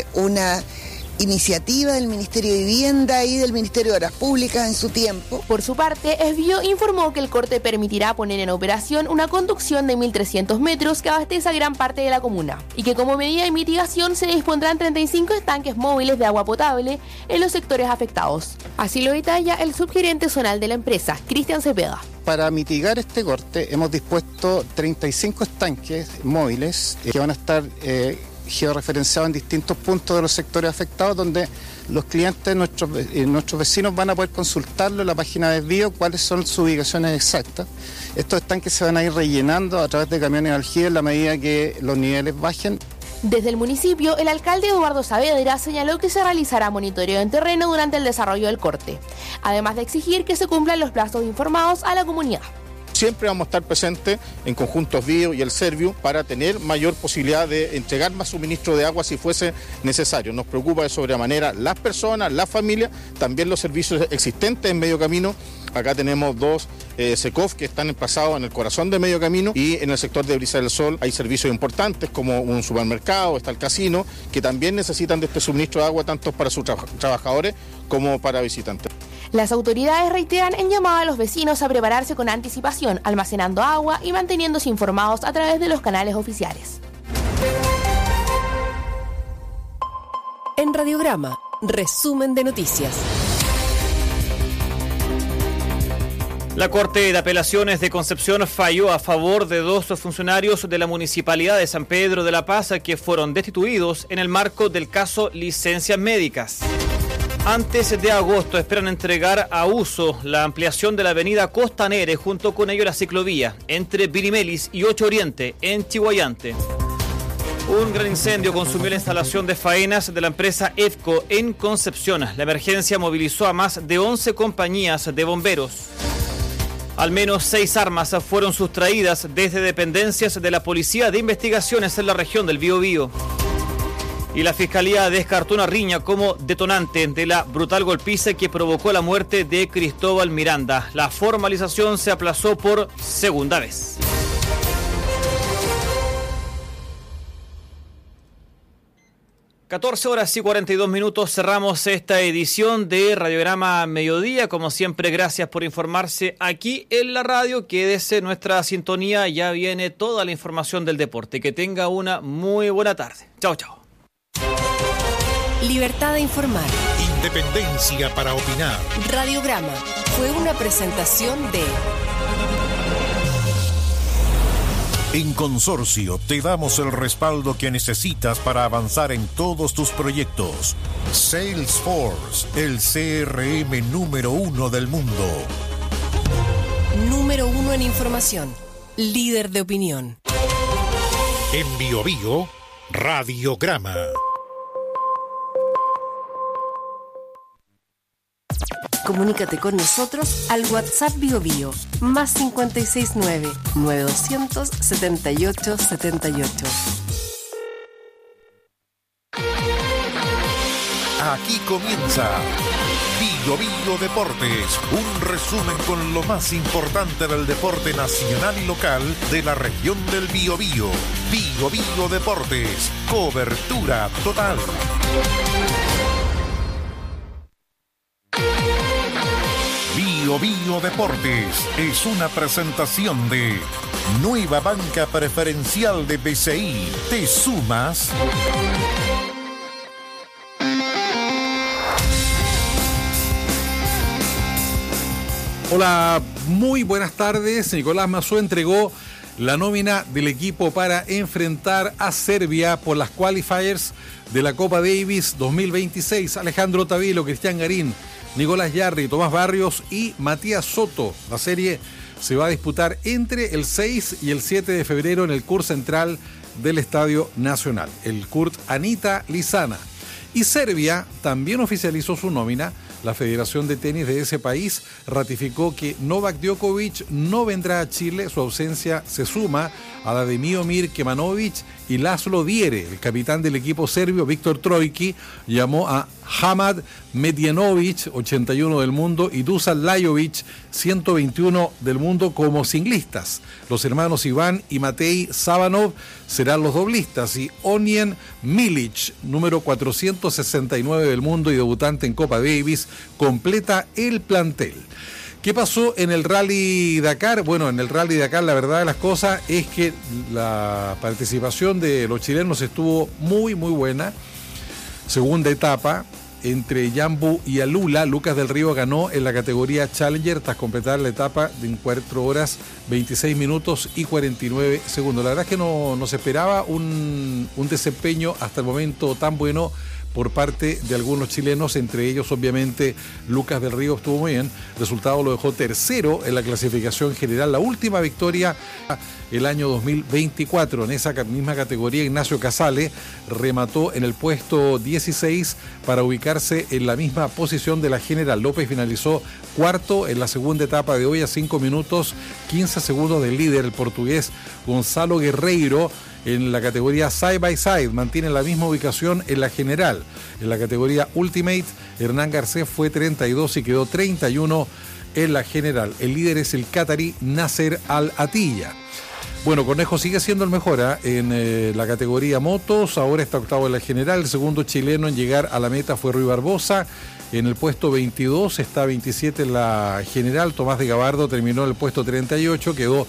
una iniciativa del Ministerio de Vivienda y del Ministerio de Obras Públicas en su tiempo. Por su parte, Esbio informó que el corte permitirá poner en operación una conducción de 1.300 metros que abastece a gran parte de la comuna y que como medida de mitigación se dispondrán 35 estanques móviles de agua potable en los sectores afectados. Así lo detalla el subgerente zonal de la empresa, Cristian Cepeda. Para mitigar este corte hemos dispuesto 35 estanques móviles que van a estar georreferenciado en distintos puntos de los sectores afectados, donde los clientes, nuestros vecinos, van a poder consultarlo en la página de Esbio cuáles son sus ubicaciones exactas. Estos estanques se van a ir rellenando a través de camiones de aljibe en la medida que los niveles bajen. Desde el municipio, el alcalde Eduardo Saavedra señaló que se realizará monitoreo en terreno durante el desarrollo del corte, además de exigir que se cumplan los plazos informados a la comunidad. Siempre vamos a estar presentes en conjunto Esbio y el Servio para tener mayor posibilidad de entregar más suministro de agua si fuese necesario. Nos preocupa de sobremanera las personas, las familias, también los servicios existentes en Medio Camino. Acá tenemos dos SECOF que están emplazados en el corazón de Medio Camino, y en el sector de Brisa del Sol hay servicios importantes como un supermercado, está el casino, que también necesitan de este suministro de agua tanto para sus trabajadores como para visitantes. Las autoridades reiteran el llamado a los vecinos a prepararse con anticipación, almacenando agua y manteniéndose informados a través de los canales oficiales. En Radiograma, resumen de noticias. La Corte de Apelaciones de Concepción falló a favor de dos funcionarios de la Municipalidad de San Pedro de la Paz que fueron destituidos en el marco del caso Licencias Médicas. Antes de agosto esperan entregar a uso la ampliación de la avenida Costanere, junto con ello la ciclovía entre Virimelis y 8 Oriente en Chihuayante. Un gran incendio consumió la instalación de faenas de la empresa EFCO en Concepción. La emergencia movilizó a más de 11 compañías de bomberos. Al menos 6 armas fueron sustraídas desde dependencias de la Policía de Investigaciones en la región del Biobío. Y la Fiscalía descartó una riña como detonante de la brutal golpiza que provocó la muerte de Cristóbal Miranda. La formalización se aplazó por segunda vez. (14:42). Cerramos esta edición de Radiograma Mediodía. Como siempre, gracias por informarse aquí en la radio. Quédese en nuestra sintonía, ya viene toda la información del deporte. Que tenga una muy buena tarde. Chao, chao. Libertad de informar. Independencia para opinar. Radiograma fue una presentación de... En Consorcio te damos el respaldo que necesitas para avanzar en todos tus proyectos. Salesforce, el CRM número 1 del mundo. Número 1 en información. Líder de opinión. En Biobío, Radiograma. Comunícate con nosotros al WhatsApp Biobío más 569-9200-7878. Aquí comienza Biobío Deportes, un resumen con lo más importante del deporte nacional y local de la región del Biobío. Biobío Deportes, cobertura total. Biobío Deportes es una presentación de Nueva Banca Preferencial de BCI. ¿Te sumas? Hola, muy buenas tardes. Nicolás Mazú entregó la nómina del equipo para enfrentar a Serbia por las qualifiers de la Copa Davis 2026. Alejandro Tavilo, Cristian Garín, Nicolás Yarri, Tomás Barrios y Matías Soto. La serie se va a disputar entre el 6 y el 7 de febrero en el CURT central del Estadio Nacional, el CURT Anita Lizana. Y Serbia también oficializó su nómina. La Federación de Tenis de ese país ratificó que Novak Djokovic no vendrá a Chile. Su ausencia se suma a la de Miomir Kemanovic y Laszlo Diere. El capitán del equipo serbio, Víctor Trojki, llamó a Hamad Medjanovic, 81 del mundo, y Dusan Lajovic, 121 del mundo, como singlistas. Los hermanos Iván y Matej Sabanov serán los doblistas, y Onien Milic, número 469 del mundo y debutante en Copa Davis, completa el plantel. ¿Qué pasó en el Rally Dakar? Bueno, en el Rally Dakar la verdad de las cosas es que la participación de los chilenos estuvo muy buena. Segunda etapa entre Yambu y Alula. Lucas del Río ganó en la categoría Challenger tras completar la etapa en 4 horas 26 minutos y 49 segundos. La verdad es que no se esperaba un desempeño hasta el momento tan bueno por parte de algunos chilenos, entre ellos obviamente Lucas del Río estuvo muy bien. El resultado lo dejó tercero en la clasificación general. La última victoria el año 2024 en esa misma categoría. Ignacio Casale remató en el puesto 16 para ubicarse en la misma posición de la general. López finalizó cuarto en la segunda etapa de hoy a 5 minutos 15 segundos del líder, el portugués Gonzalo Guerreiro. En la categoría Side by Side mantiene la misma ubicación en la general. En la categoría Ultimate, Hernán Garcés fue 32 y quedó 31 en la general. El líder es el catarí Nasser Al-Attiyah. Bueno, Cornejo sigue siendo el mejor en la categoría motos. Ahora está octavo en la general. El segundo chileno en llegar a la meta fue Rui Barbosa. En el puesto 22 está 27 en la general. Tomás de Gabardo terminó en el puesto 38, quedó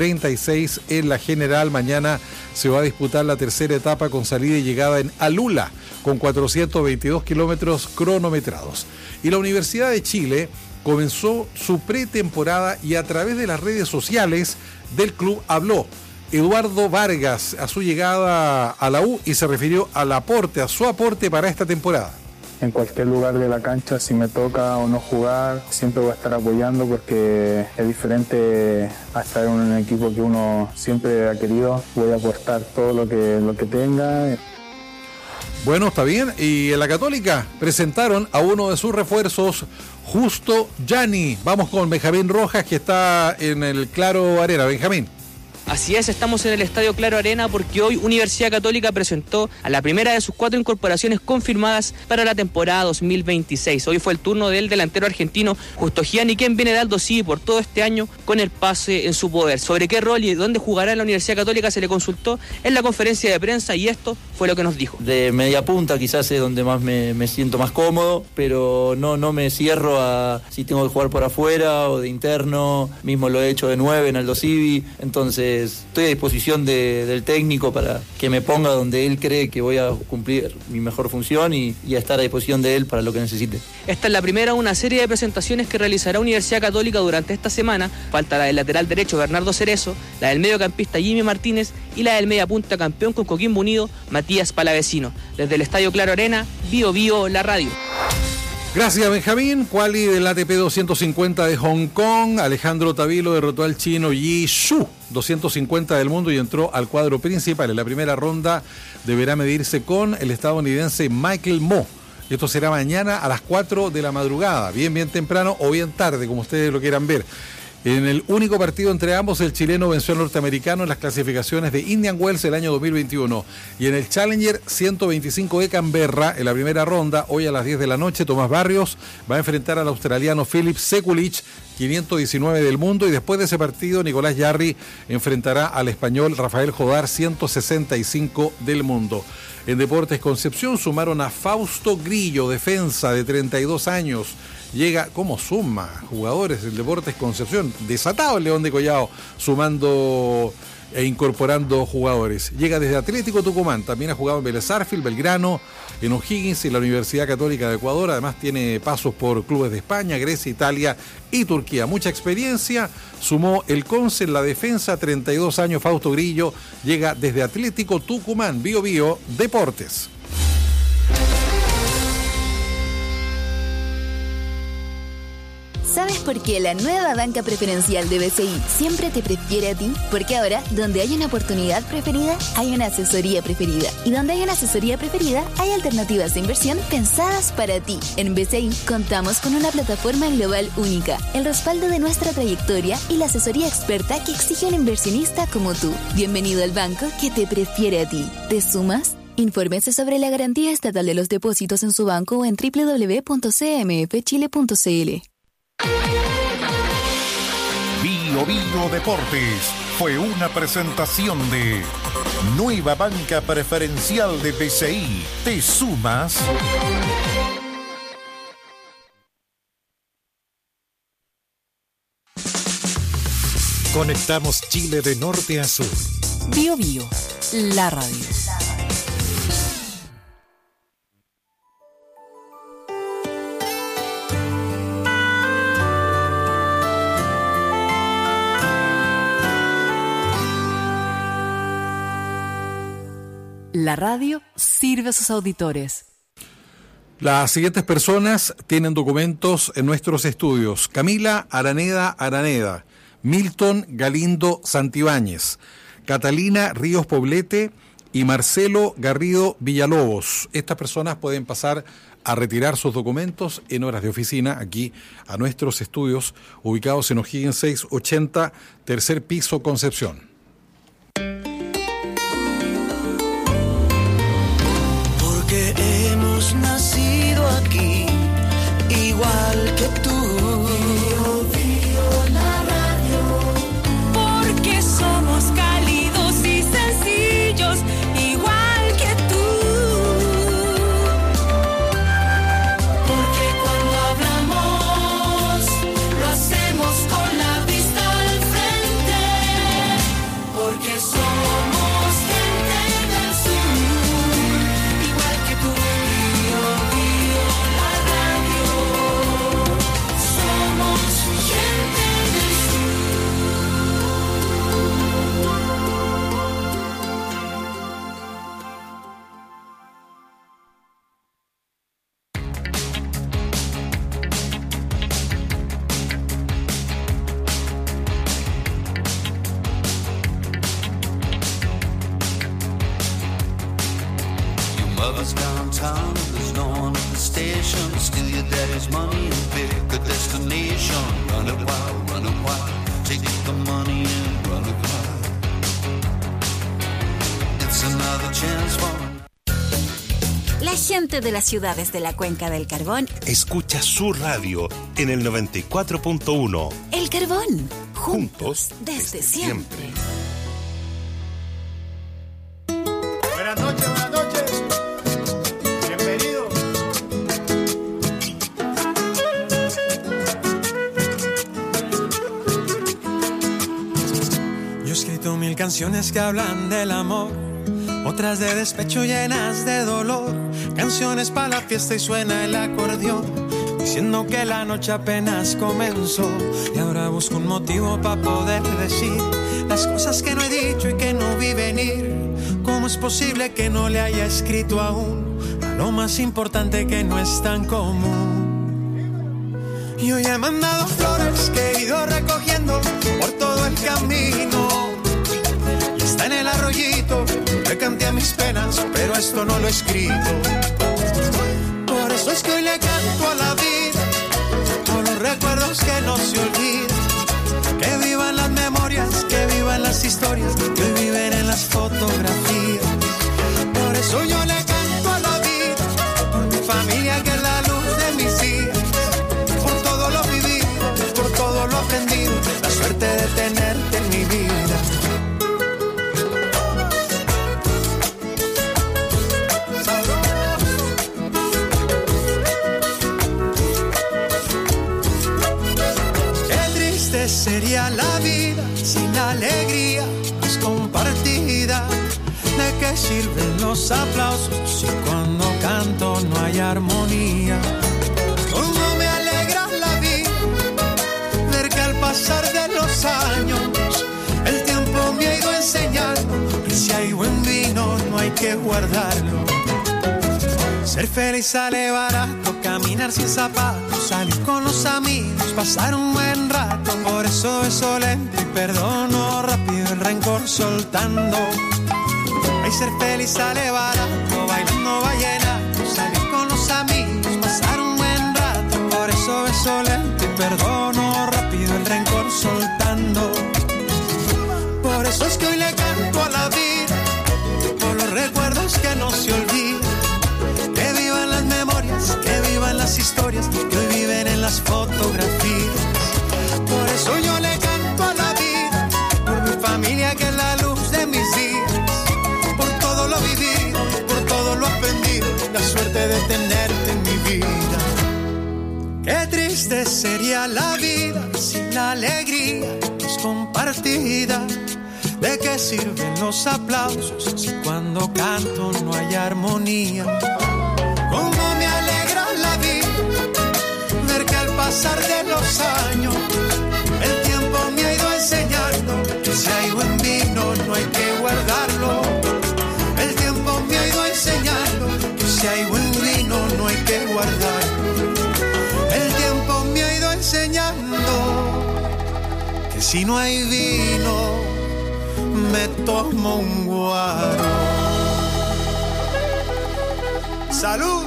36 en la general. Mañana se va a disputar la tercera etapa con salida y llegada en Alula, con 422 kilómetros cronometrados. Y la Universidad de Chile comenzó su pretemporada y a través de las redes sociales del club habló Eduardo Vargas a su llegada a la U y se refirió al aporte, a su aporte para esta temporada. En cualquier lugar de la cancha, si me toca o no jugar, siempre voy a estar apoyando porque es diferente a estar en un equipo que uno siempre ha querido. Voy a aportar todo lo que tenga. Bueno, está bien. Y en la Católica presentaron a uno de sus refuerzos, Justo Gianni. Vamos con Benjamín Rojas, que está en el Claro Arena. Benjamín. Así es, estamos en el Estadio Claro Arena porque hoy Universidad Católica presentó a la primera de sus 4 incorporaciones confirmadas para la temporada 2026. Hoy fue el turno del delantero argentino Justo Gianni, quien viene de Aldo Civi por todo este año con el pase en su poder. Sobre qué rol y dónde jugará en la Universidad Católica se le consultó en la conferencia de prensa y esto fue lo que nos dijo. De media punta quizás es donde más me siento más cómodo, pero no me cierro a si tengo que jugar por afuera o de interno. Mismo lo he hecho de 9 en Aldo Civi, entonces estoy a disposición del técnico para que me ponga donde él cree que voy a cumplir mi mejor función y a estar a disposición de él para lo que necesite. Esta es la primera de una serie de presentaciones que realizará Universidad Católica durante esta semana. Falta la del lateral derecho Bernardo Cerezo, la del mediocampista Jimmy Martínez y la del mediapunta campeón con Coquimbo Unido, Matías Palavecino. Desde el Estadio Claro Arena, Bio Bio, la radio. Gracias, Benjamín. Quali del ATP 250 de Hong Kong. Alejandro Tavilo derrotó al chino Yi Shu, 250 del mundo, y entró al cuadro principal. En la primera ronda deberá medirse con el estadounidense Michael Mo. Esto será mañana a las 4 de la madrugada, bien temprano o bien tarde, como ustedes lo quieran ver. En el único partido entre ambos, el chileno venció al norteamericano en las clasificaciones de Indian Wells el año 2021. Y en el Challenger 125 de Canberra, en la primera ronda, hoy a las 10 de la noche, Tomás Barrios va a enfrentar al australiano Filip Sekulic, 519 del mundo, y después de ese partido Nicolás Yarri enfrentará al español Rafael Jodar, 165 del mundo. En Deportes Concepción sumaron a Fausto Grillo, defensa de 32 años. Llega como suma jugadores del Deportes Concepción, desatado el León de Collao, sumando e incorporando jugadores. Llega desde Atlético Tucumán, también ha jugado en Vélez Sarsfield, Belgrano, en O'Higgins y la Universidad Católica de Ecuador. Además tiene pasos por clubes de España, Grecia, Italia y Turquía. Mucha experiencia, sumó el Conce en la defensa, 32 años, Fausto Grillo, llega desde Atlético Tucumán. Bio Bio Deportes. ¿Sabes por qué la nueva banca preferencial de BCI siempre te prefiere a ti? Porque ahora, donde hay una oportunidad preferida, hay una asesoría preferida. Y donde hay una asesoría preferida, hay alternativas de inversión pensadas para ti. En BCI contamos con una plataforma global única, el respaldo de nuestra trayectoria y la asesoría experta que exige un inversionista como tú. Bienvenido al banco que te prefiere a ti. ¿Te sumas? Infórmese sobre la garantía estatal de los depósitos en su banco o en www.cmfchile.cl. Bio Bio Deportes fue una presentación de Nueva Banca Preferencial de BCI. ¿Te sumas? Conectamos Chile de norte a sur. Bio Bio, la radio. La radio sirve a sus auditores. Las siguientes personas tienen documentos en nuestros estudios: Camila Araneda, Milton Galindo Santibáñez, Catalina Ríos Poblete y Marcelo Garrido Villalobos. Estas personas pueden pasar a retirar sus documentos en horas de oficina aquí a nuestros estudios ubicados en O'Higgins 680, tercer piso, Concepción. Porque hemos nacido aquí, igual que tú. La radio. Porque somos cálidos y sencillos, igual que tú. Porque cuando hablamos, lo hacemos con la vista al frente. Porque somos gente del sur, igual que tú. La radio. Somos gente del Your mother's downtown, there's no one at the station. Steal your daddy's money and pick a destination. Run it wild, take the money and run it wild. It's another chance for La gente de las ciudades de la Cuenca del Carbón escucha su radio en el 94.1. El Carbón, Juntos desde siempre. Buenas noches, bienvenidos. Yo he escrito 1000 canciones que hablan del amor, otras de despecho llenas de dolor, canciones para la fiesta y suena el acordeón, diciendo que la noche apenas comenzó y ahora busco un motivo para poder decir las cosas que no he dicho y que no vi venir. ¿Cómo es posible que no le haya escrito aún a lo más importante que no es tan común? Yo ya he mandado flores que he ido recogiendo por todo el camino, y está en el arroyito, le canté a mis penas, pero esto no lo he escrito. Por eso es que hoy le canto a la vida, por los recuerdos que no se olvidan. Que vivan las memorias, que vivan las historias, que hoy viven en las fotografías. Por eso yo le canto a la vida, por mi familia que es la luz de mis días, por todo lo vivido, por todo lo aprendido, la suerte de tenerte en mi vida. Sería la vida sin alegría es compartida. ¿De qué sirven los aplausos si cuando canto no hay armonía? ¿Cómo me alegra la vida ver que al pasar de los años el tiempo me ha ido enseñando que si hay buen vino no hay que guardarlo? Ser feliz sale barato, caminar sin zapatos, salir con los amigos, pasar un buen rato. Por eso beso lento y perdono rápido el rencor soltando. Ay, ser feliz sale barato, bailando vallenato, salir con los amigos, pasar un buen rato. Por eso beso lento y perdono rápido el rencor soltando. Por eso es que hoy le canto a la vida, por los recuerdos que no se olvidan. Que vivan las memorias, que vivan las historias, que hoy viven en las fotografías. Por eso yo le canto a la vida, por mi familia que es la luz de mis días. Por todo lo vivido, por todo lo aprendido, la suerte de tenerte en mi vida. Qué triste sería la vida sin la alegría que es compartida. ¿De qué sirven los aplausos si cuando canto no hay armonía? Cómo me alegra la vida ver que al pasar de los años el tiempo me ha ido enseñando que si hay buen vino no hay que guardarlo. El tiempo me ha ido enseñando que si hay buen vino no hay que guardarlo. El tiempo me ha ido enseñando que si no hay vino me tomo un guaro. ¡Salud!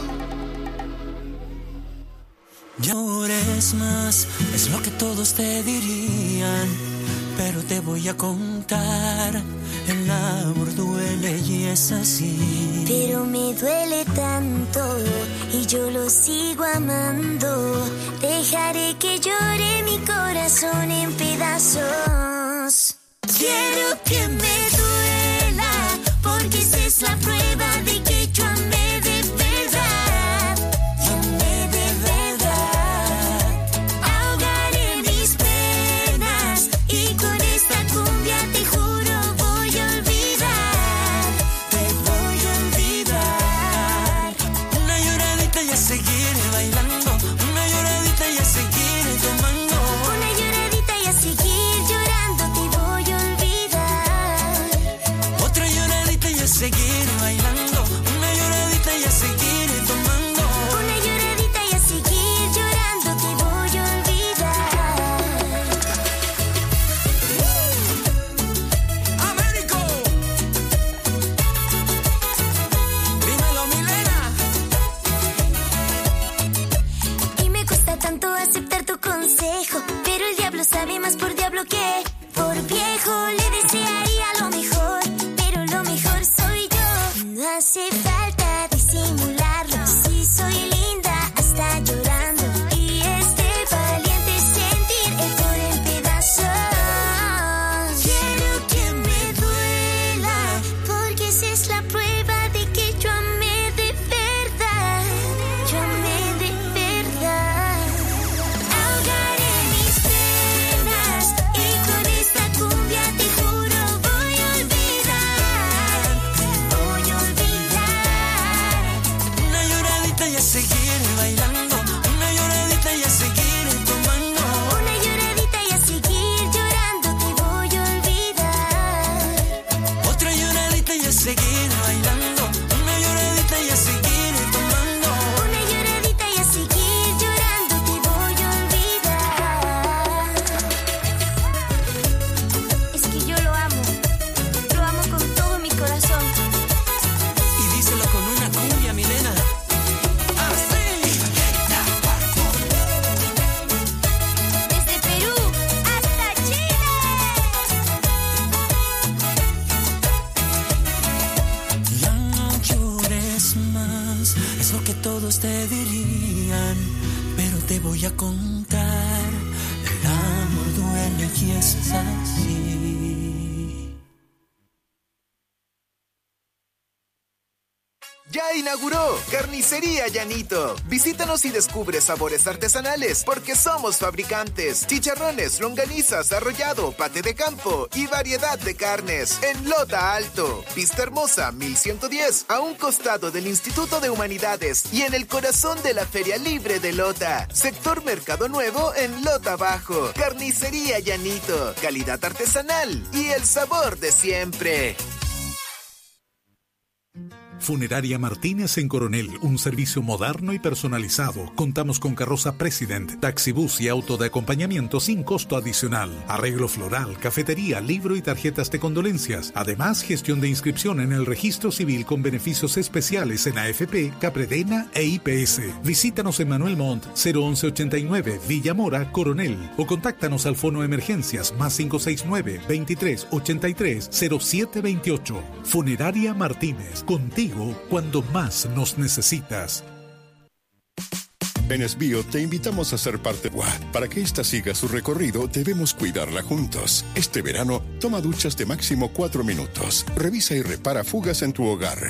Llores más, es lo que todos te dirían, pero te voy a contar. El amor duele y es así. Pero me duele tanto y yo lo sigo amando. Dejaré que llore mi corazón en pedazos. Quiero que me duela, porque esa es la prueba de que yo amé de verdad. Yo amé de verdad. Ahogaré mis penas y con esta cumbia te juro voy a olvidar. Te voy a olvidar. Una lloradita y a seguir bailando. Una lloradita y a seguir tomando. Una lloradita y a seguir llorando te voy a olvidar. Otra lloradita y a seguir bailando. Una lloradita y a seguir tomando. Una lloradita y a seguir llorando te voy a olvidar. ¡Américo! Dímelo, Milena. Y me cuesta tanto aceptar tu consejo, pero el diablo sabe más por diablo que por viejo. Le desearía lo mejor, pero lo mejor soy yo. No hace falta disimularlo, si soy linda hasta llorando. Y este valiente sentir el cor en pedazos. Quiero que me duela, porque esa es la prueba de que yo amé de verdad. Yo amé de verdad. Ahogaré mis penas y con esta cumbia te juro voy a olvidar. Voy a olvidar. Una lloradita y a seguir bailando. Una lloradita y a seguir tomando. Una lloradita y a seguir llorando te voy a olvidar. Otra lloradita y a seguir bailando. Una lloradita y a seguir tomando. Una lloradita y a seguir llorando te voy a olvidar. Es que yo lo amo con todo mi corazón. Y díselo con una cumbia, Milena. Desde Perú hasta Chile. Ya no llores más, es lo que todos te dirían, pero te voy a contar. El amor duele y es así. Ya inauguró Carnicería Llanito. Visítanos y descubre sabores artesanales, porque somos fabricantes. Chicharrones, longanizas, arrollado, pate de campo y variedad de carnes. En Lota Alto, Vista Hermosa 1110, a un costado del Instituto de Humanidades y en el corazón de la Feria Libre de Lota. Sector Mercado Nuevo en Lota Bajo. Carnicería Llanito, calidad artesanal y el sabor de siempre. Funeraria Martínez en Coronel, un servicio moderno y personalizado. Contamos con carroza President, taxibús y auto de acompañamiento sin costo adicional. Arreglo floral, cafetería, libro y tarjetas de condolencias. Además, gestión de inscripción en el registro civil con beneficios especiales en AFP, Capredena e IPS. Visítanos en Manuel Montt, 01189, Villa Mora, Coronel. O contáctanos al fono emergencias más 569 23 83 0728. Funeraria Martínez, contigo cuando más nos necesitas. En Esbío te invitamos a ser parte. Para que esta siga su recorrido, debemos cuidarla juntos. Este verano, toma duchas de máximo 4 minutos. Revisa y repara fugas en tu hogar.